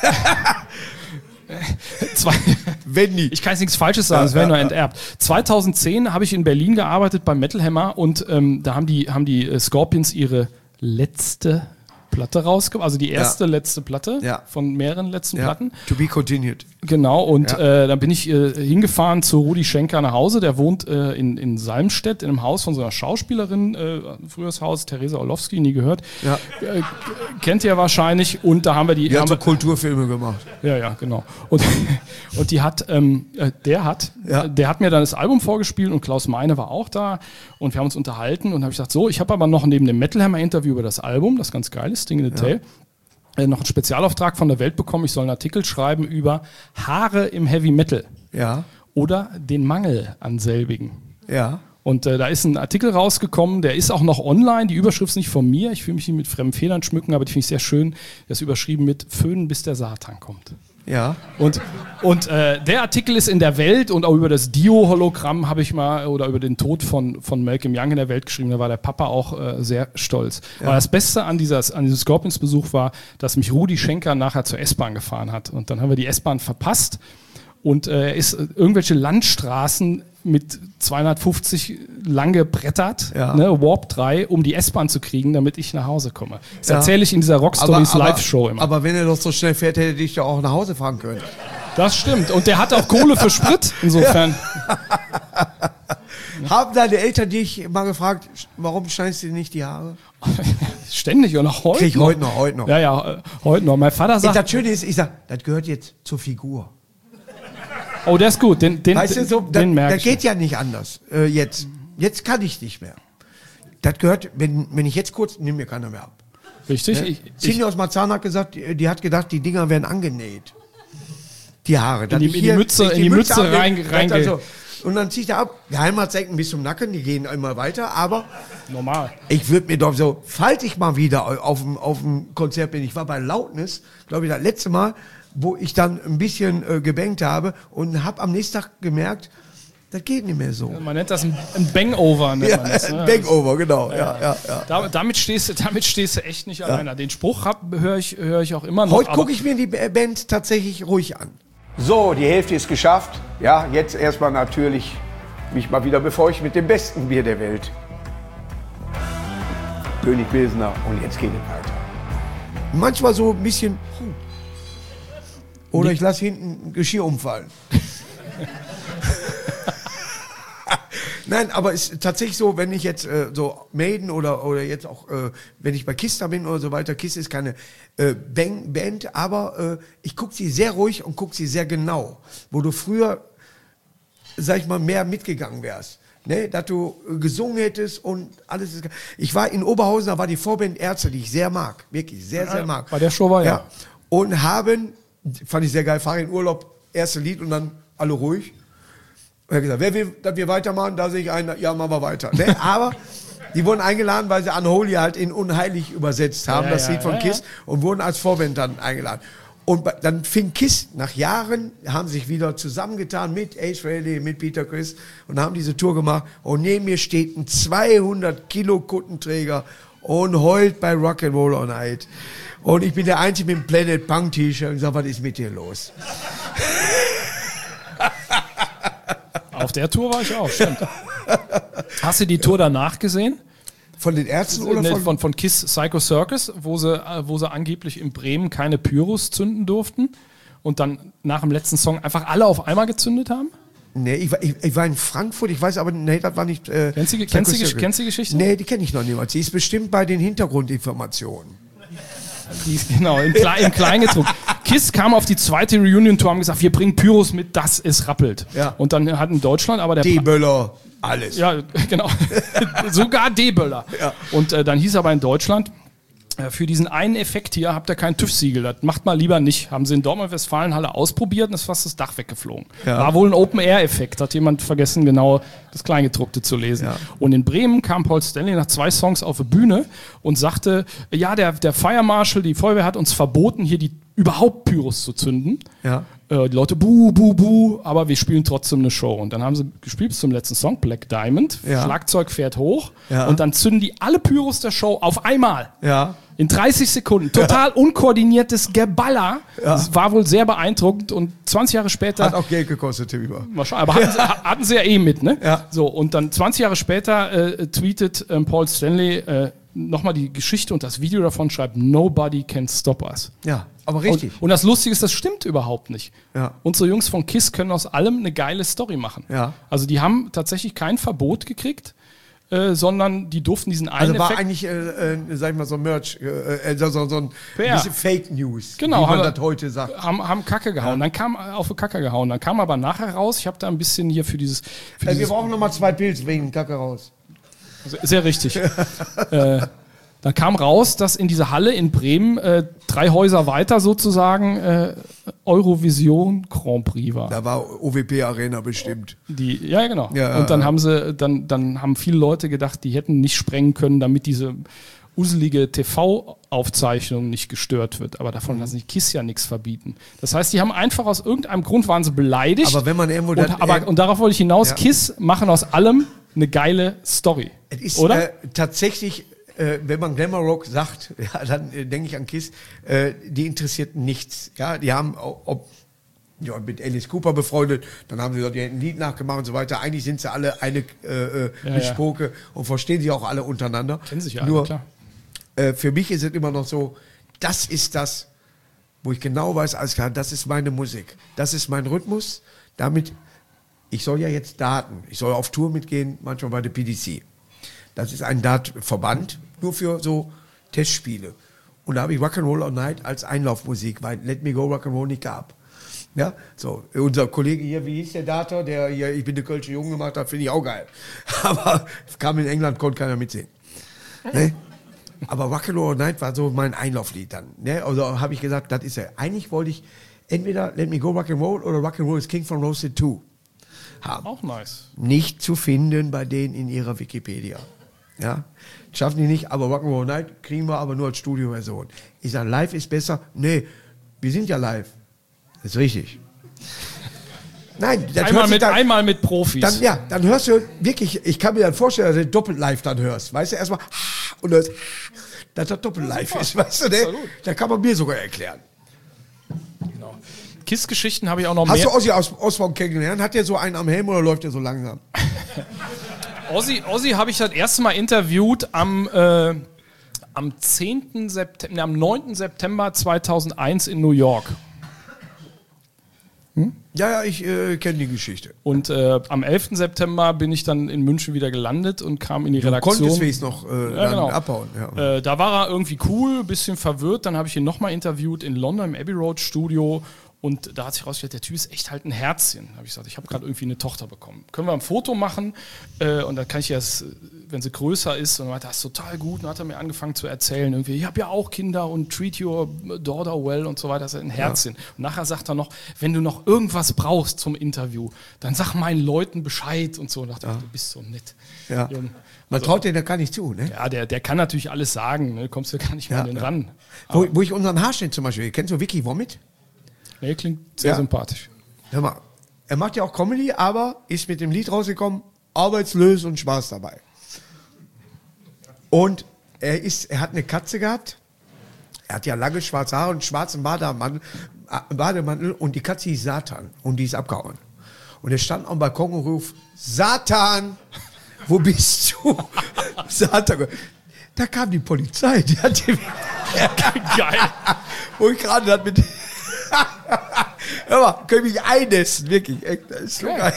bravo. Ich kann jetzt nichts Falsches sagen, es wäre nur enterbt. 2010 habe ich in Berlin gearbeitet beim Metal Hammer und da haben die Scorpions ihre letzte Platte rausgebracht, also die letzte Platte von mehreren letzten Platten. To be continued. Genau, und dann bin ich hingefahren zu Rudi Schenker nach Hause, der wohnt in Salmstedt, in einem Haus von so einer Schauspielerin, früheres Haus, Theresa Orlowski, nie gehört. Ja. Kennt ihr wahrscheinlich, und da haben wir die... hat so Kulturfilme gemacht. Ja, genau. Und die hat, der hat mir dann das Album vorgespielt und Klaus Meine war auch da und wir haben uns unterhalten und habe ich gesagt, so, ich habe aber noch neben dem Metal Hammer Interview über das Album, das ganz geil ist, Sting in the Tail, noch einen Spezialauftrag von der Welt bekommen. Ich soll einen Artikel schreiben über Haare im Heavy Metal. Ja. Oder den Mangel an selbigen. Ja. Und da ist ein Artikel rausgekommen, der ist auch noch online. Die Überschrift ist nicht von mir. Ich will mich nicht mit fremden Federn schmücken, aber die finde ich sehr schön. Der ist überschrieben mit Föhnen, bis der Satan kommt. Ja. Und der Artikel ist in der Welt und auch über das Dio-Hologramm habe ich mal, oder über den Tod von Malcolm Young in der Welt geschrieben. Da war der Papa auch sehr stolz. Ja. Aber das Beste an diesem Scorpions-Besuch war, dass mich Rudi Schenker nachher zur S-Bahn gefahren hat. Und dann haben wir die S-Bahn verpasst und er ist irgendwelche Landstraßen mit 250 lang gebrettert, Warp 3, um die S-Bahn zu kriegen, damit ich nach Hause komme. Das erzähle ich in dieser Rockstories Live-Show immer. Aber wenn er doch so schnell fährt, hätte dich ja auch nach Hause fahren können. Das stimmt. Und der hat auch Kohle für Sprit, insofern. Haben deine Eltern dich mal gefragt, warum schneidest du dir nicht die Haare? Ständig und auch heute. Krieg heute noch. Ja, heute noch. Mein Vater sagt... Das Schöne ist, ich sag, das gehört jetzt zur Figur. Oh, der ist gut. Den weißt du, so, den merke ich. Das geht ja nicht anders. Jetzt kann ich nicht mehr. Das gehört, wenn ich jetzt kurz, nimmt mir keiner mehr ab. Richtig. Cindy aus Marzahn hat gesagt, die hat gedacht, die Dinger werden angenäht. Die Haare. In die Mütze rein. Also, und dann zieht er ab. Geheimratsecken bis zum Nacken, die gehen immer weiter, aber normal. Ich würde mir doch so, falls ich mal wieder auf dem Konzert bin, ich war bei Lautness, glaube ich, das letzte Mal, wo ich dann ein bisschen gebankt habe und habe am nächsten Tag gemerkt, das geht nicht mehr so. Ja, man nennt das ein Bangover. Nennt man das, ne? Ein Bangover, genau. Ja. Damit stehst du echt nicht alleine. Den Spruch höre ich auch immer noch. Heute gucke ich mir die Band tatsächlich ruhig an. So, die Hälfte ist geschafft. Ja, jetzt erstmal natürlich mich mal wieder befeuchten mit dem besten Bier der Welt. König Pilsner. Und jetzt geht es weiter. Manchmal so ein bisschen... Oder ich lasse hinten ein Geschirr umfallen. Nein, aber es ist tatsächlich so, wenn ich jetzt so Maiden oder jetzt auch, wenn ich bei Kiss da bin oder so weiter, Kiss ist keine Band, aber ich gucke sie sehr ruhig und gucke sie sehr genau. Wo du früher, sag ich mal, mehr mitgegangen wärst. Ne, dass du gesungen hättest und alles ist... Ich war in Oberhausen, da war die Vorband Ärzte, die ich sehr mag. Wirklich, sehr mag. Bei der Show war ja. Und fand ich sehr geil, fahre in Urlaub, erste Lied und dann alle ruhig. Und er hat gesagt, wer will, dass wir weitermachen? Da sehe ich einen, ja, machen wir weiter. Ne? Aber die wurden eingeladen, weil sie Unholy halt in Unheilig übersetzt haben, das Lied von Kiss, und wurden als Vorband dann eingeladen. Und dann fing Kiss, nach Jahren, haben sich wieder zusammengetan mit Ace Frehley, mit Peter Criss und haben diese Tour gemacht. Und neben mir steht ein 200 Kilo Kuttenträger und heult bei Rock'n'Roll All Night. Und ich bin der Einzige mit dem Planet Punk T-Shirt und sag, was ist mit dir los? Auf der Tour war ich auch, stimmt. Hast du die Tour danach gesehen? Von den Ärzten oder von Kiss Psycho Circus, wo sie angeblich in Bremen keine Pyros zünden durften und dann nach dem letzten Song einfach alle auf einmal gezündet haben? Nee, ich war in Frankfurt, ich weiß aber, nee, das war nicht... Kennst du die Geschichte? Nee, die kenne ich noch niemals. Die ist bestimmt bei den Hintergrundinformationen. Die ist genau, im Kleingedruckt. Kiss kam auf die zweite Reunion-Tour und haben gesagt, wir bringen Pyros mit, dass es rappelt. Ja. Und dann hat in Deutschland aber der... D-Böller, alles. Ja, genau. Sogar D-Böller. Ja. Und dann hieß aber in Deutschland, für diesen einen Effekt hier habt ihr kein TÜV-Siegel. Das macht mal lieber nicht. Haben sie in Dortmund-Westfalenhalle ausprobiert und ist fast das Dach weggeflogen. Ja. War wohl ein Open-Air-Effekt. Hat jemand vergessen, genau das Kleingedruckte zu lesen. Ja. Und in Bremen kam Paul Stanley nach 2 Songs auf die Bühne und sagte, ja, der Fire Marshal, die Feuerwehr hat uns verboten, hier überhaupt Pyros zu zünden. Ja. Die Leute, buh, buh, buh, aber wir spielen trotzdem eine Show. Und dann haben sie gespielt bis zum letzten Song, Black Diamond. Ja. Schlagzeug fährt hoch und dann zünden die alle Pyros der Show auf einmal. Ja. In 30 Sekunden. Total unkoordiniertes Geballer. Ja. Das war wohl sehr beeindruckend und 20 Jahre später... Hat auch Geld gekostet, Tim Über. Aber hatten sie ja eh mit, ne? Ja. So, und dann 20 Jahre später tweetet Paul Stanley nochmal die Geschichte und das Video davon, schreibt Nobody Can Stop Us. Ja, aber richtig. Und das Lustige ist, das stimmt überhaupt nicht. Ja. Unsere Jungs von KISS können aus allem eine geile Story machen. Ja. Also die haben tatsächlich kein Verbot gekriegt, sondern die durften diesen einen Also war Effekt eigentlich, sag ich mal, so ein Merch, so ein bisschen Fake News, genau, wie man das heute sagt. Haben Kacke gehauen, dann kam auf Kacke gehauen. Dann kam aber nachher raus, ich habe da ein bisschen hier für dieses... wir brauchen nochmal 2 Pilze wegen Kacke raus. Sehr richtig. Dann kam raus, dass in dieser Halle in Bremen 3 Häuser weiter sozusagen Eurovision Grand Prix war. Da war OWP Arena bestimmt. Ja, genau. Ja, und dann haben viele Leute gedacht, die hätten nicht sprengen können, damit diese uselige TV-Aufzeichnung nicht gestört wird. Aber davon lassen die KISS ja nichts verbieten. Das heißt, die haben einfach aus irgendeinem Grund waren sie beleidigt. Aber wenn man irgendwo... Und darauf wollte ich hinaus, KISS machen aus allem eine geile Story. Es ist, oder? Tatsächlich, wenn man Glamour Rock sagt, ja, dann denke ich an KISS, die interessiert nichts. Ja, die haben mit Alice Cooper befreundet, dann haben sie dort ein Lied nachgemacht und so weiter. Eigentlich sind sie alle eine Mischpoke und verstehen sich auch alle untereinander. Kennen sich ja nur, alle, klar. Für mich ist es immer noch so, das ist das, wo ich genau weiß, alles klar, das ist meine Musik, das ist mein Rhythmus, damit, ich soll ja jetzt daten, ich soll auf Tour mitgehen, manchmal bei der PDC. Das ist ein Dart-Verband, nur für so Testspiele. Und da habe ich Rock'n'Roll All Night als Einlaufmusik, weil Let Me Go Rock'n'Roll nicht gab. Ja, so, unser Kollege hier, wie hieß der Dater, der hier, ich bin der Kölsche Junge gemacht hat, finde ich auch geil. Aber kam in England, konnte keiner mitsehen. Ne? Aber Rock'n'Roll All Night war so mein Einlauflied dann. Ne? Also habe ich gesagt, das ist er. Eigentlich wollte ich entweder Let Me Go Rock'n'Roll oder Rock'n'Roll is King von Roasted 2 haben. Auch nice. Nicht zu finden bei denen in ihrer Wikipedia. Ja, schaffen die nicht, aber Rock'n'Roll All Night kriegen wir aber nur als Studioversion. Ich sage, live ist besser. Nee, wir sind ja live. Das ist richtig. Nein, das einmal mit Profis. Dann hörst du wirklich, ich kann mir dann vorstellen, dass du doppelt live dann hörst. Weißt du, erstmal und hörst, dass das doppelt live ist, weißt du, ne? Da kann man mir sogar erklären. Genau. KISS-Geschichten habe ich auch noch mehr. Hast du Ozzy aus Osbourne kennengelernt? Hat der so einen am Helm oder läuft der so langsam? Ozzy habe ich das erste Mal interviewt am 9. September 2001 in New York. Ja, ich kenne die Geschichte. Und am 11. September bin ich dann in München wieder gelandet und kam in die Redaktion. Du konntest wenigstens noch genau. Abhauen. Ja. Da war er irgendwie cool, ein bisschen verwirrt. Dann habe ich ihn nochmal interviewt in London im Abbey Road Studio. Und da hat sich herausgestellt, der Typ ist echt halt ein Herzchen. Da habe ich gesagt, ich habe gerade irgendwie eine Tochter bekommen. Können wir ein Foto machen? Und dann kann ich das, wenn sie größer ist, und dann meinte, das ist total gut. Und dann hat er mir angefangen zu erzählen, irgendwie, ich habe ja auch Kinder und treat your daughter well und so weiter. Das ist ein Herzchen. Ja. Und nachher sagt er noch, wenn du noch irgendwas brauchst zum Interview, dann sag meinen Leuten Bescheid und so. Und dachte, du bist so nett. Ja. Man traut dir da gar nicht zu, ne? Ja, der kann natürlich alles sagen, ne? Kommst du gar nicht mehr an den ran. Wo ich unseren Haarschnitt zum Beispiel, kennst du Vicky Vomit? Nee, klingt sehr sympathisch. Hör mal, er macht ja auch Comedy, aber ist mit dem Lied rausgekommen, arbeitslos und Spaß dabei. Und er hat eine Katze gehabt, er hat ja lange schwarze Haare und einen schwarzen Bademantel und die Katze hieß Satan und die ist abgehauen. Und er stand am Balkon und rief, Satan, wo bist du? Satan. Da kam die Polizei, die hat die geil. Wo ich gerade das mit... Hör mal, können mich einnässen, wirklich. Echt, das ist so geil.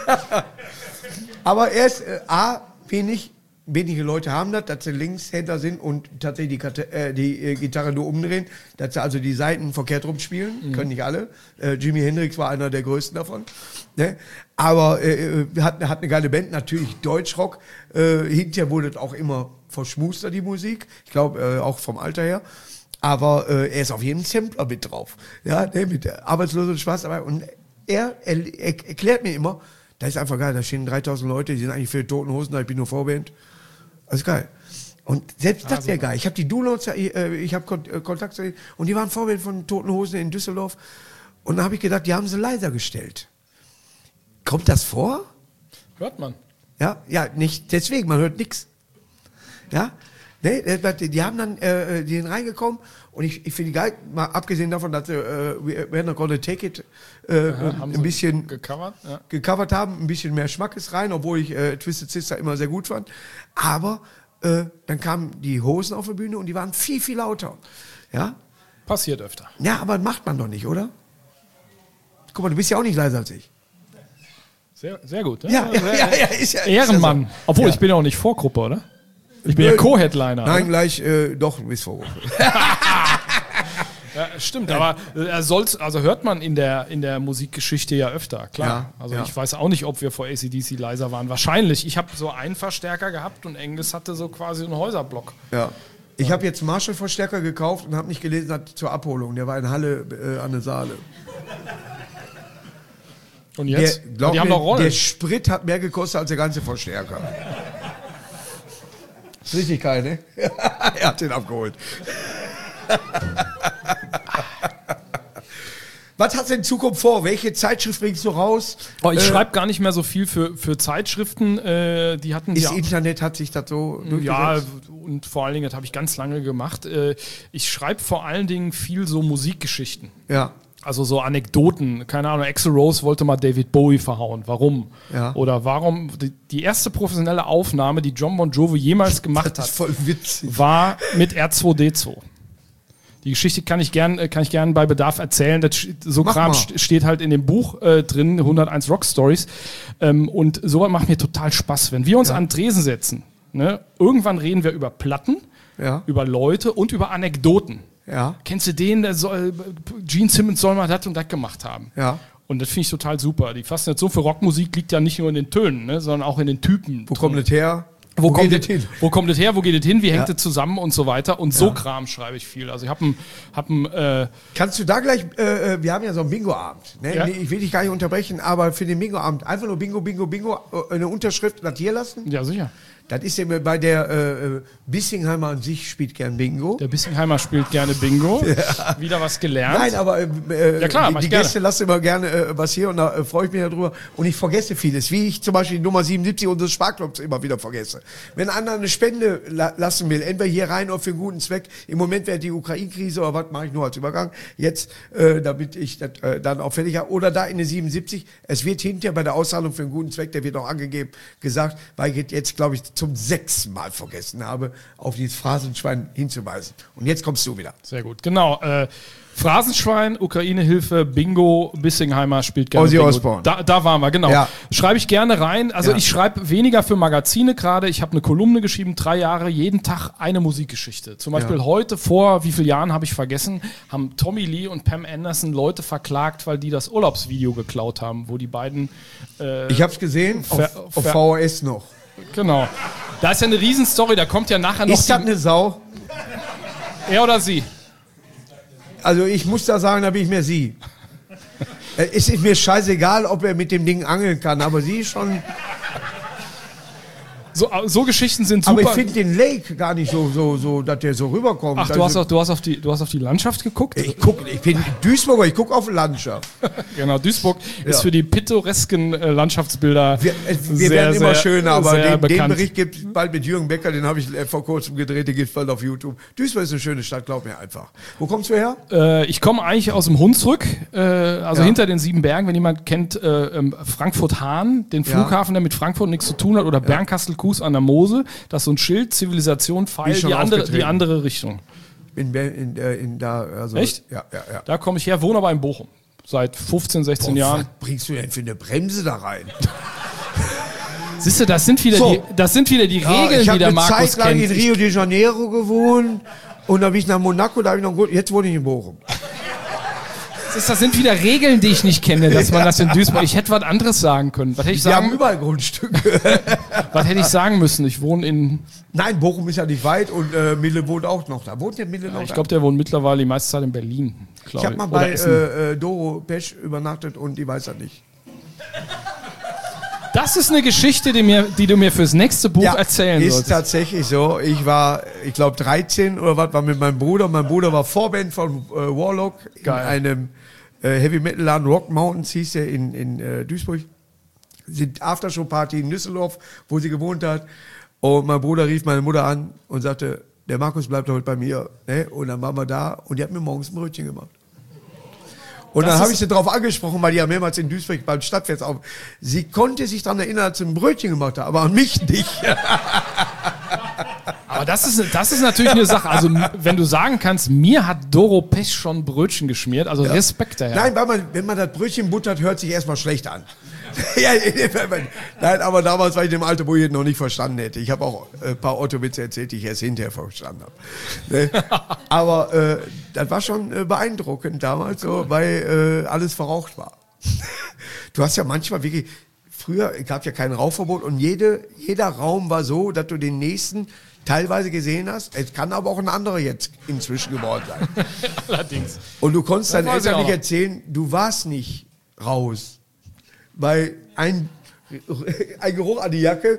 Aber er ist, wenige Leute haben das, dass sie Linkshänder sind und tatsächlich die Gitarre nur umdrehen, dass sie also die Saiten verkehrt rumspielen, können nicht alle. Jimi Hendrix war einer der größten davon. Ne? Aber hat eine geile Band, natürlich Deutschrock. Hinterher wurde es auch immer verschmuster, die Musik. Ich glaube, auch vom Alter her. Aber er ist auf jedem Sampler mit drauf. Ja, mit Arbeitslose und Spaß dabei. Und er erklärt mir immer, das ist einfach geil, da stehen 3000 Leute, die sind eigentlich für die Toten Hosen, da ich bin nur Vorband. Das ist geil. Und selbst das wäre geil. Ich habe die Downloads, ich habe Kontakt zu denen und die waren Vorband von Toten Hosen in Düsseldorf. Und dann habe ich gedacht, die haben sie leiser gestellt. Kommt das vor? Hört man. Ja, nicht deswegen, man hört nichts. Ja, ne, die haben dann, die sind reingekommen und ich finde geil, mal abgesehen davon, dass We're Not Gonna Take It ein bisschen gecovert haben, ein bisschen mehr Schmackes rein, obwohl ich Twisted Sister immer sehr gut fand. Aber dann kamen die Hosen auf die Bühne und die waren viel, viel lauter. Ja? Passiert öfter. Ja, aber macht man doch nicht, oder? Guck mal, du bist ja auch nicht leiser als ich. Sehr, sehr gut. Ja, ist ja Ehrenmann. Ist ja so. Obwohl, ich bin ja auch nicht Vorgruppe, oder? Ich bin ja Co-Headliner. Nein, oder? Gleich doch, du bist Vorgruppe. Ja, stimmt, aber also hört man in der Musikgeschichte ja öfter, klar. Ich weiß auch nicht, ob wir vor AC/DC leiser waren. Wahrscheinlich. Ich habe so einen Verstärker gehabt und Angus hatte so quasi einen Häuserblock. Ja. Ich habe jetzt Marshall-Verstärker gekauft und habe nicht gelesen, dass zur Abholung. Der war in Halle an der Saale. Und jetzt? Die haben noch Rollen. Der Sprit hat mehr gekostet als der ganze Verstärker. Ist richtig geil, ne? Er hat den abgeholt. Was hast du in Zukunft vor? Welche Zeitschrift bringst du raus? Oh, ich schreibe gar nicht mehr so viel für Zeitschriften. Die hatten das Internet hat sich das so durchgesetzt? Ja, und vor allen Dingen, das habe ich ganz lange gemacht. Ich schreibe vor allen Dingen viel so Musikgeschichten. Ja. Also so Anekdoten. Keine Ahnung, Axl Rose wollte mal David Bowie verhauen. Warum? Ja. Oder warum? Die erste professionelle Aufnahme, die John Bon Jovi jemals gemacht hat, voll witzig. War mit R2D2. Die Geschichte kann ich gern bei Bedarf erzählen. So Kram steht halt in dem Buch drin, 101 Rock Stories. Und sowas macht mir total Spaß. Wenn wir uns an den Tresen setzen, ne, irgendwann reden wir über Platten, über Leute und über Anekdoten. Ja. Kennst du den, Gene Simmons soll mal das und das gemacht haben? Ja. Und das finde ich total super. Die Faszination für Rockmusik liegt ja nicht nur in den Tönen, ne, sondern auch in den Typen. Wo kommt das her? Wo kommt das hin? Wo kommt das her? Wo geht das hin? Wie hängt das zusammen und so weiter? Und so Kram schreibe ich viel. Also ich habe Kannst du da gleich, wir haben ja so einen Bingo-Abend. Ne? Ja? Ich will dich gar nicht unterbrechen, aber für den Bingo-Abend einfach nur Bingo, eine Unterschrift hier lassen? Ja, sicher. Das ist ja bei der Bissingheimer an sich spielt gern Bingo. Der Bissingheimer spielt gerne Bingo. Ja. Wieder was gelernt. Nein, aber ja klar, die Gäste lassen immer gerne was hier und da freue ich mich darüber. Und ich vergesse vieles, wie ich zum Beispiel die Nummer 77 unseres Sparklubs immer wieder vergesse. Wenn einer eine Spende lassen will, entweder hier rein oder für einen guten Zweck, im Moment wäre die Ukraine-Krise oder was, mache ich nur als Übergang, jetzt, damit ich das dann auch fertig habe, oder da in der 77, es wird hinterher bei der Auszahlung für einen guten Zweck, der wird auch angegeben, gesagt, weil ich jetzt, glaube ich, zum 6. Mal vergessen habe, auf dieses Phrasenschwein hinzuweisen. Und jetzt kommst du wieder. Sehr gut, genau. Phrasenschwein, Ukraine-Hilfe, Bingo, Bissingheimer spielt gerne Ozzy Bingo. Osbourne. Da waren wir, genau. Ja. Schreibe ich gerne rein. Also ich schreibe weniger für Magazine gerade. Ich habe eine Kolumne geschrieben, 3 Jahre, jeden Tag eine Musikgeschichte. Zum Beispiel heute, vor wie vielen Jahren habe ich vergessen, haben Tommy Lee und Pam Anderson Leute verklagt, weil die das Urlaubsvideo geklaut haben, wo die beiden... ich habe es gesehen, auf VHS noch. Genau. Da ist ja eine Riesenstory, da kommt ja nachher noch... Ist das eine Sau? Er oder sie? Also ich muss da sagen, da bin ich mehr sie. Es ist mir scheißegal, ob er mit dem Ding angeln kann, aber sie ist schon... So Geschichten sind super. Aber ich finde den Lake gar nicht so, dass der so rüberkommt. Ach, du hast auf die Landschaft geguckt? Ich bin Duisburger, ich gucke auf die Landschaft. Genau, Duisburg ist für die pittoresken Landschaftsbilder wir werden immer schöner, aber den Bericht gibt es bald mit Jürgen Becker, den habe ich vor kurzem gedreht, den gibt es bald auf YouTube. Duisburg ist eine schöne Stadt, glaub mir einfach. Wo kommst du her? Ich komme eigentlich aus dem Hunsrück, hinter den 7 Bergen, wenn jemand kennt, Frankfurt-Hahn, den Flughafen, der mit Frankfurt nichts zu tun hat, oder Bernkastel-Kues an der Mosel, das ist so ein Schild, Zivilisation, Pfeil, die andere Richtung. Echt? Ja. Da komme ich her, wohne aber in Bochum. Seit 15, 16 Jahren. Was bringst du denn für eine Bremse da rein? Siehst du, das sind wieder die Regeln, die der Markus kennt. Ich habe eine Zeit lang in Rio de Janeiro gewohnt und dann bin ich nach Monaco, jetzt wohne ich in Bochum. Das sind wieder Regeln, die ich nicht kenne, dass man das in Duisburg... Ich hätte was anderes sagen können. Was hätte ich sagen? Wir haben überall Grundstücke. Was hätte ich sagen müssen? Ich wohne in... Nein, Bochum ist ja nicht weit und Mille wohnt auch noch da. Wohnt der Mille noch da? Ich glaube, der wohnt mittlerweile die meiste Zeit in Berlin. Ich habe mal bei Doro Pesch übernachtet und die weiß das nicht. Das ist eine Geschichte, die du mir fürs nächste Buch erzählen solltest. Ist tatsächlich so. Ich war, ich glaube 13 oder was, war mit meinem Bruder. Mein Bruder war Vorband von Warlock in einem Heavy Metal Laden, Rock Mountains hieß der in Duisburg. Sind Aftershow-Party in Düsseldorf, wo sie gewohnt hat. Und mein Bruder rief meine Mutter an und sagte, der Markus bleibt heute bei mir. Ne? Und dann waren wir da und die hat mir morgens ein Brötchen gemacht. Und dann habe ich sie darauf angesprochen, weil die ja mehrmals in Duisburg beim Stadtfest auf. Sie konnte sich daran erinnern, dass sie ein Brötchen gemacht hat, aber an mich nicht. Aber das ist natürlich eine Sache. Also, wenn du sagen kannst, mir hat Doro Pesch schon Brötchen geschmiert, also Respekt daher. Nein, weil wenn man das Brötchen buttert, hört sich erstmal schlecht an. Nein, aber damals war ich im Alter, wo ich es noch nicht verstanden hätte. Ich habe auch ein paar Otto-Witze erzählt, die ich erst hinterher verstanden habe. Ne? Aber das war schon beeindruckend damals, so, weil alles verraucht war. Du hast ja manchmal wirklich, früher gab ja kein Rauchverbot und jeder Raum war so, dass du den nächsten teilweise gesehen hast. Es kann aber auch ein anderer jetzt inzwischen geworden sein. Allerdings. Und du konntest deinen Eltern nicht erzählen, du warst nicht raus. Weil ein Geruch an die Jacke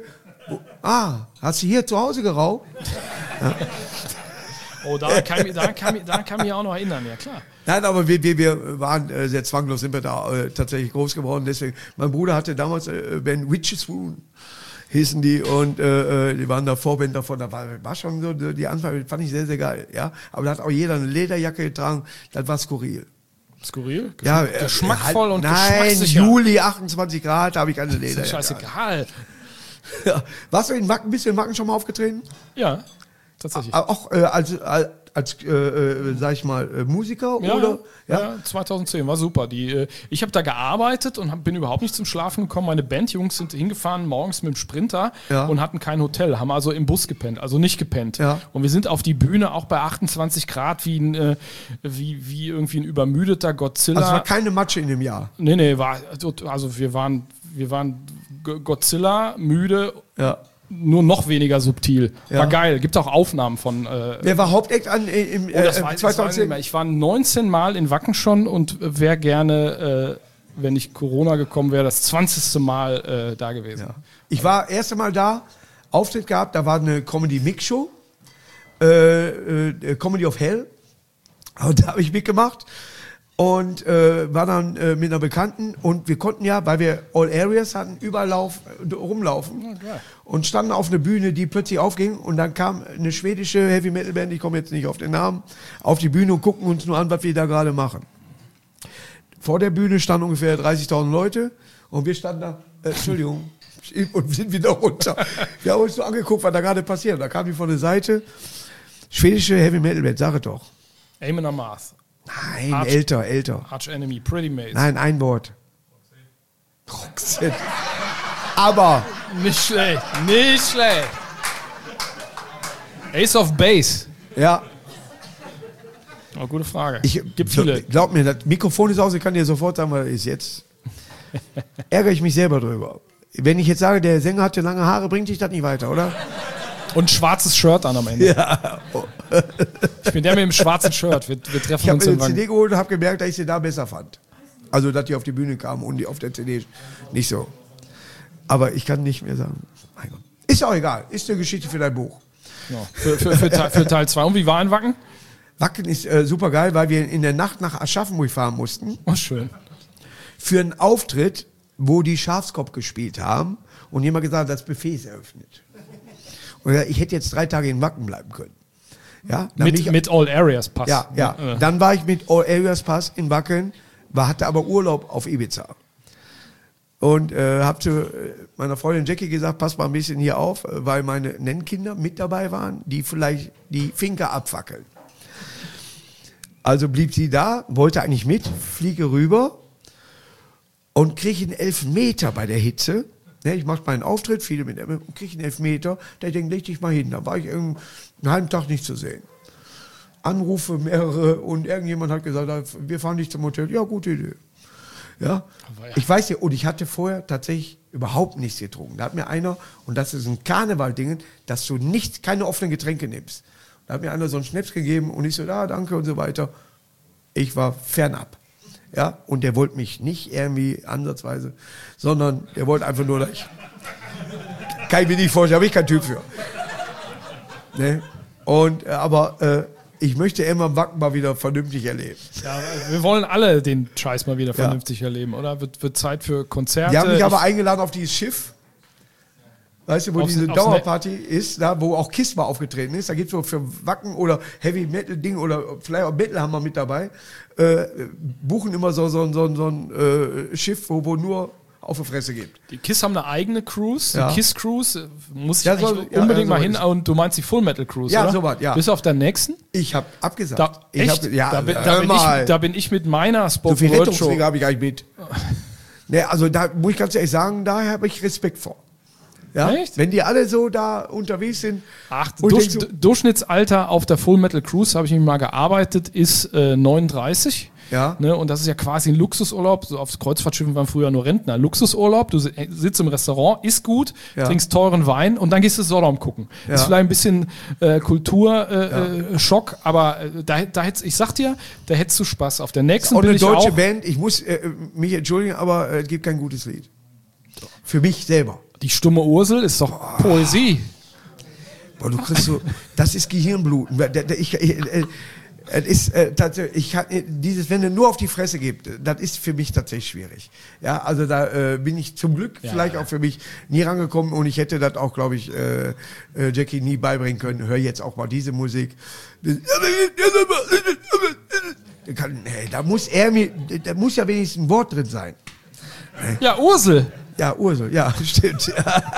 Hast du hier zu Hause geraucht? Ja. Oh, da kann mich auch noch erinnern, ja klar. Nein, aber wir waren sehr zwanglos, sind wir da tatsächlich groß geworden. Deswegen, mein Bruder hatte damals Band Witches Swoon, hießen die, und die waren da Vorband davon. Da war schon so, die Anfang fand ich sehr, sehr geil. Ja? Aber da hat auch jeder eine Lederjacke getragen, das war skurril. Skurril? Ja, geschmackvoll und nein, Juli, 28 Grad, da habe ich keine Lederjacke. Das ist scheißegal. Ja. Warst du in Wacken, bist du in Wacken schon mal aufgetreten? Ja, tatsächlich. Auch als sag ich mal, Musiker? Ja, oder? Ja, 2010, war super. Ich habe da gearbeitet und bin überhaupt nicht zum Schlafen gekommen. Meine Bandjungs sind hingefahren morgens mit dem Sprinter und hatten kein Hotel, haben also im Bus gepennt, also nicht gepennt. Ja. Und wir sind auf die Bühne auch bei 28 Grad wie irgendwie ein übermüdeter Godzilla. Also es war keine Matsche in dem Jahr? Nee, also wir waren Godzilla, müde, nur noch weniger subtil. War geil. Gibt auch Aufnahmen von. Wer war Hauptact im 2010? Ich war 19 Mal in Wacken schon und wäre gerne, wenn nicht Corona gekommen wäre, das 20. Mal da gewesen. Ja. Ich war erste Mal da, Auftritt gehabt, da war eine Comedy-Mix-Show, Comedy of Hell. Und da habe ich mitgemacht. Und war dann mit einer Bekannten und wir konnten ja, weil wir All Areas hatten, überall rumlaufen und standen auf einer Bühne, die plötzlich aufging und dann kam eine schwedische Heavy Metal Band, ich komme jetzt nicht auf den Namen, auf die Bühne und gucken uns nur an, was wir da gerade machen. Vor der Bühne standen ungefähr 30.000 Leute und wir standen da, Entschuldigung, und sind wieder runter. Wir haben uns so angeguckt, was da gerade passiert. Da kam die von der Seite, schwedische Heavy Metal Band, sag es doch. Amon Amarth. Nein, älter. Arch Enemy, Pretty Maze. Nein, ein Wort. Roxette. Aber. Nicht schlecht. Ace of Base. Ja. Oh, gute Frage. Gibt viele. Glaub mir, das Mikrofon ist aus, ich kann dir sofort sagen, was ist jetzt. Ärgere ich mich selber drüber. Wenn ich jetzt sage, der Sänger hatte lange Haare, bringt dich das nicht weiter, oder? Und ein schwarzes Shirt an am Ende. Ja. Oh. Ich bin der mit dem schwarzen Shirt. Wir treffen uns. Ich habe mir eine CD geholt und habe gemerkt, dass ich sie da besser fand. Also, dass die auf die Bühne kamen und die auf der CD nicht so. Aber ich kann nicht mehr sagen. Mein Gott. Ist auch egal. Ist eine Geschichte für dein Buch. Ja. Für Teil 2. Und wie war in Wacken? Wacken ist super geil, weil wir in der Nacht nach Aschaffenburg fahren mussten. Oh, schön. Für einen Auftritt, wo die Schafskopf gespielt haben und jemand gesagt hat, das Buffet ist eröffnet. Und ich hätte jetzt 3 Tage in Wacken bleiben können. Ja, mit All Areas Pass. Ja. Dann war ich mit All Areas Pass in Wacken, hatte aber Urlaub auf Ibiza. Und habe zu meiner Freundin Jackie gesagt, pass mal ein bisschen hier auf, weil meine Nennkinder mit dabei waren, die vielleicht die Finker abfackeln. Also blieb sie da, wollte eigentlich mit, fliege rüber und kriege einen Elfmeter bei der Hitze. Ja, ich mache meinen Auftritt, viele mit und kriege einen Elfmeter. Der denkt, leg dich mal hin. Da war ich einen halben Tag nicht zu sehen. Anrufe, mehrere, und irgendjemand hat gesagt, wir fahren dich zum Hotel. Ja, gute Idee. Ja. Ich weiß ja, und ich hatte vorher tatsächlich überhaupt nichts getrunken. Da hat mir einer, und das ist ein Karneval-Ding, dass du keine offenen Getränke nimmst. Da hat mir einer so einen Schnaps gegeben und ich so, danke und so weiter. Ich war fernab. Ja, und der wollte mich nicht irgendwie ansatzweise, sondern der wollte einfach nur, dass ich, kann ich mir nicht vorstellen, habe ich keinen Typ für. Ne? Und, aber ich möchte immer Wacken mal wieder vernünftig erleben. Ja, wir wollen alle den Scheiß mal wieder vernünftig erleben, oder? Wird Zeit für Konzerte. Die haben mich aber eingeladen auf dieses Schiff. Weißt du, wo diese Dauerparty ist, da, wo auch Kiss mal aufgetreten ist. Da gibt es so für Wacken oder Heavy Metal Ding oder vielleicht auch Metal haben wir mit dabei. Buchen immer so ein Schiff, wo nur auf die Fresse gibt. Die Kiss haben eine eigene Cruise, die Kiss Cruise. Muss ich unbedingt mal hin. Und du meinst die Full Metal Cruise, oder? Ja, sowas, ja. Bist du auf der nächsten? Ich habe abgesagt. Da bin ich mit meiner Spoken Word Show. So viel Rettungswege habe ich gar nicht mit. Ne, also da muss ich ganz ehrlich sagen, daher habe ich Respekt vor. Ja? Echt? Wenn die alle so da unterwegs sind. Ach, Durchschnittsalter auf der Full Metal Cruise, habe ich nämlich mal gearbeitet, ist 39. Ja. Ne, und das ist ja quasi ein Luxusurlaub. So auf Kreuzfahrtschiffen waren früher nur Rentner. Luxusurlaub, du sitzt im Restaurant, isst gut, trinkst teuren Wein und dann gehst du Sodom gucken. Ja. Ist vielleicht ein bisschen Kulturschock, aber ich sag dir, da hättest du Spaß. Auf der nächsten auch eine deutsche Band, ich muss mich entschuldigen, aber es gibt kein gutes Lied. Für mich selber. Die stumme Ursel ist doch Poesie. Boah, du kriegst so, das ist Gehirnbluten. Es ist tatsächlich, wenn du nur auf die Fresse gibst, das ist für mich tatsächlich schwierig. Ja, also da bin ich zum Glück vielleicht auch für mich nie rangekommen und ich hätte das auch, glaube ich, Jackie nie beibringen können. Hör jetzt auch mal diese Musik. Da muss da muss ja wenigstens ein Wort drin sein. Ja, Ursel. Ja, Ursel, ja, stimmt.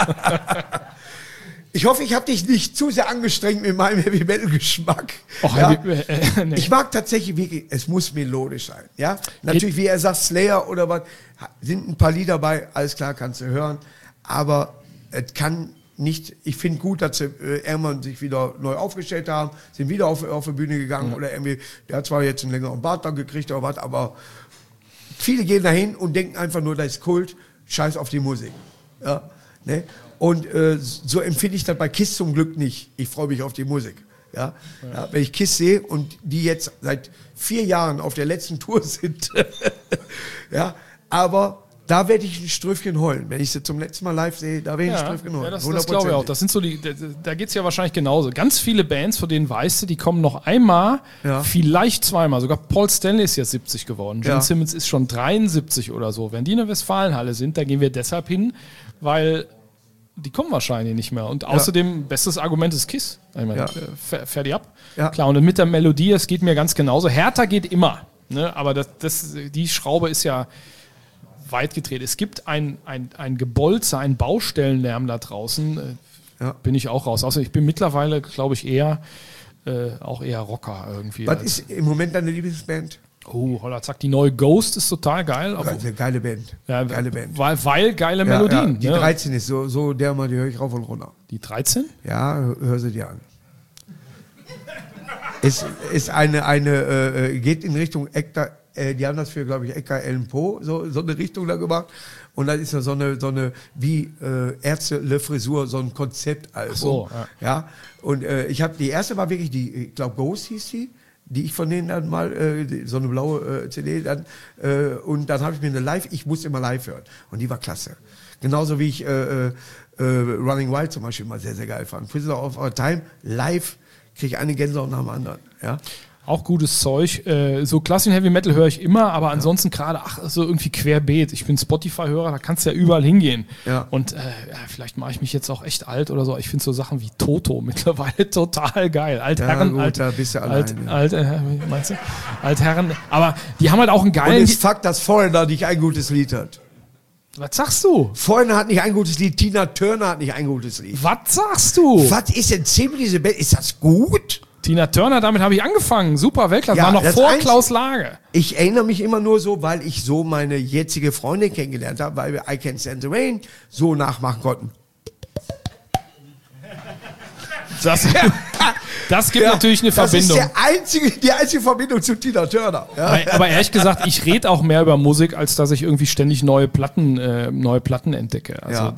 Ich hoffe, ich habe dich nicht zu sehr angestrengt mit meinem Heavy Metal Geschmack. Nee. Ich mag tatsächlich wirklich, es muss melodisch sein. Ja, natürlich, wie er sagt, Slayer oder was, sind ein paar Lieder bei, alles klar, kannst du hören. Aber es kann nicht, ich finde gut, dass sie irgendwann sich wieder neu aufgestellt haben, sind wieder auf die Bühne gegangen oder irgendwie, der hat zwar jetzt einen längeren Bart dann gekriegt oder was, aber viele gehen dahin und denken einfach nur, das ist Kult, scheiß auf die Musik. Ja, ne? Und so empfinde ich das bei KISS zum Glück nicht. Ich freue mich auf die Musik. Ja? Ja, wenn ich KISS sehe und die jetzt seit 4 Jahren auf der letzten Tour sind, ja, aber da werde ich ein Ströfchen heulen. Wenn ich sie zum letzten Mal live sehe, da werde ich ein Ströfchen heulen. Ja, das glaube ich auch. Das sind so da geht es ja wahrscheinlich genauso. Ganz viele Bands, von denen weißt du, die kommen noch einmal, vielleicht zweimal. Sogar Paul Stanley ist jetzt 70 geworden. Gene Simmons ist schon 73 oder so. Wenn die in der Westfalenhalle sind, da gehen wir deshalb hin, weil die kommen wahrscheinlich nicht mehr. Und außerdem, bestes Argument ist KISS. Ich meine, fertig ab. Ja. Klar, und mit der Melodie, es geht mir ganz genauso. Härter geht immer. Ne? Aber die Schraube ist ja weit gedreht. Es gibt ein Gebolze, einen Baustellenlärm da draußen. Bin ich auch raus. Außer ich bin mittlerweile, glaube ich, auch eher Rocker irgendwie. Was ist im Moment deine Lieblingsband? Oh, holla, zack, die neue Ghost ist total geil. Eine geile Band. Ja, geile Band. Weil geile Melodien. Die 13 ist so der mal, die höre ich rauf und runter. Die 13? Ja, hör sie dir an. Ist geht in Richtung Ektar, die haben das für, glaube ich, Edgar Allan Poe, so eine Richtung da gemacht. Und dann ist da so eine wie Ärzte Le Frisur, so ein Konzeptalbum. So, ja. Und die erste war wirklich ich glaube Ghost hieß die ich von denen dann mal, so eine blaue CD dann, und dann habe ich mir ich musste immer live hören. Und die war klasse. Genauso wie ich Running Wild zum Beispiel mal sehr, sehr geil fand. Prisoner of Our Time, live, kriege ich eine Gänsehaut nach dem anderen. Ja. Auch gutes Zeug. So klassischen Heavy Metal höre ich immer, aber ansonsten gerade, so irgendwie querbeet. Ich bin Spotify-Hörer, da kannst du ja überall hingehen. Ja. Und vielleicht mache ich mich jetzt auch echt alt oder so. Ich finde so Sachen wie Toto mittlerweile total geil. Altherren, da bist du allein. Meinst du? Altherren, aber die haben halt auch einen geilen... Und es Fakt, dass Foreigner nicht ein gutes Lied hat. Was sagst du? Foreigner hat nicht ein gutes Lied, Tina Turner hat nicht ein gutes Lied. Was sagst du? Was ist denn ziemlich diese Band? Ist das gut? Tina Turner, damit habe ich angefangen. Super, Weltklasse. War noch vor Klaus Lage. Ich erinnere mich immer nur so, weil ich so meine jetzige Freundin kennengelernt habe, weil wir I Can't Stand the Rain so nachmachen konnten. Das gibt natürlich eine Verbindung. Das ist die einzige Verbindung zu Tina Turner. Ja. Aber ehrlich gesagt, ich rede auch mehr über Musik, als dass ich irgendwie ständig neue Platten entdecke. Also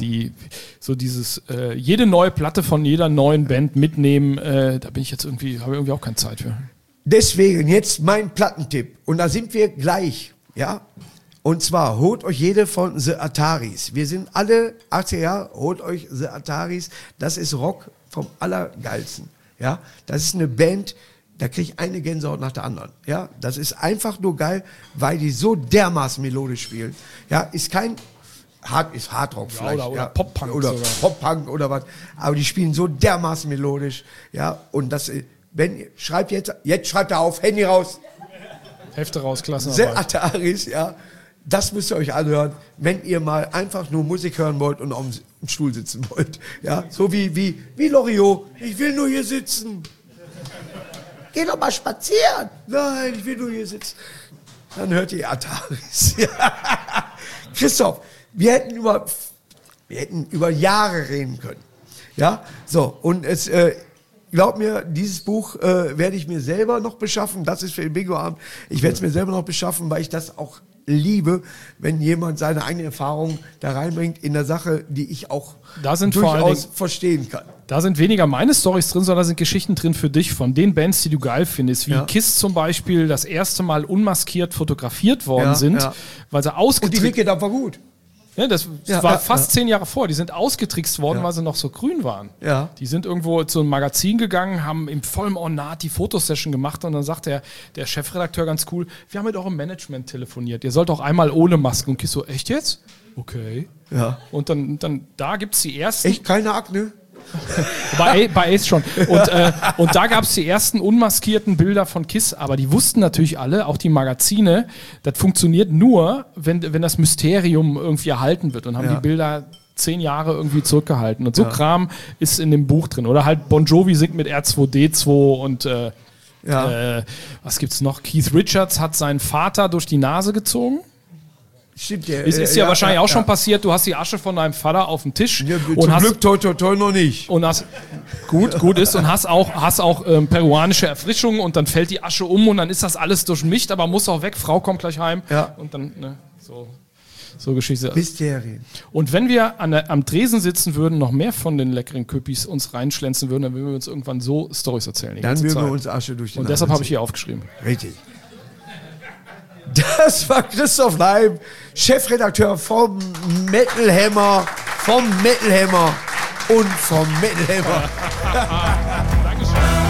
jede neue Platte von jeder neuen Band mitnehmen, da bin ich jetzt habe ich irgendwie auch keine Zeit für. Deswegen jetzt mein Plattentipp. Und da sind wir gleich, ja. Und zwar holt euch jede von The Ataris. Wir sind alle 80er Jahre, holt euch The Ataris. Das ist Rock vom Allergeilsten. Ja, das ist eine Band, da kriege ich eine Gänsehaut nach der anderen. Ja, das ist einfach nur geil, weil die so dermaßen melodisch spielen. Ja, ist Hardrock vielleicht. Oder Pop-Punk. Oder Pop-Punk oder was. Aber die spielen so dermaßen melodisch. Ja, und das, schreibt jetzt schreibt er auf, Handy raus. Hefte raus, Klassenarbeit. The Ataris, ja. Das müsst ihr euch anhören, wenn ihr mal einfach nur Musik hören wollt und auf dem Stuhl sitzen wollt. Ja, so wie Loriot. Ich will nur hier sitzen. Geh doch mal spazieren. Nein, ich will nur hier sitzen. Dann hört ihr Ataris. Ja. Christoph, wir hätten über Jahre reden können. Ja, so, und glaub mir, dieses Buch werde ich mir selber noch beschaffen. Das ist für den Bingo-Abend. Ich werde es mir selber noch beschaffen, weil ich das auch liebe, wenn jemand seine eigene Erfahrung da reinbringt in der Sache, die ich auch durchaus verstehen kann. Da sind weniger meine Storys drin, sondern da sind Geschichten drin für dich von den Bands, die du geil findest, wie KISS zum Beispiel das erste Mal unmaskiert fotografiert worden sind, weil sie Und die Wicke, da war gut. Ja, das war fast 10 Jahre vor. Die sind ausgetrickst worden, weil sie noch so grün waren. Ja. Die sind irgendwo zu einem Magazin gegangen, haben im vollen Ornat die Fotosession gemacht und dann sagt der Chefredakteur ganz cool, wir haben mit eurem Management telefoniert. Ihr sollt auch einmal ohne Maske. Und Kiss so, echt jetzt? Okay. Ja. Und dann da gibt es die ersten... Echt keine Akne? Bei Ace schon. Und da gab es die ersten unmaskierten Bilder von Kiss, aber die wussten natürlich alle, auch die Magazine, das funktioniert nur, wenn das Mysterium irgendwie erhalten wird und haben die Bilder 10 Jahre irgendwie zurückgehalten. Und so Kram ist in dem Buch drin. Oder halt Bon Jovi singt mit R2D2 und was gibt's noch? Keith Richards hat seinen Vater durch die Nase gezogen. Stimmt, Es ist ja wahrscheinlich auch schon passiert, du hast die Asche von deinem Vater auf dem Tisch. Ja, zum Glück toi noch nicht. Und hast, gut ist, und hast auch peruanische Erfrischung und dann fällt die Asche um und dann ist das alles durchmischt, aber muss auch weg, Frau kommt gleich heim. Ja. Und dann, so Geschichte. Mysterien. Und wenn wir am Tresen sitzen würden, noch mehr von den leckeren Köpis uns reinschlänzen würden, dann würden wir uns irgendwann so Storys erzählen. Dann würden wir uns Asche durch die Nase. Und deshalb habe ich hier aufgeschrieben. Richtig. Das war Christoph Leim, Chefredakteur vom Metal Hammer und vom Metal Hammer. Dankeschön.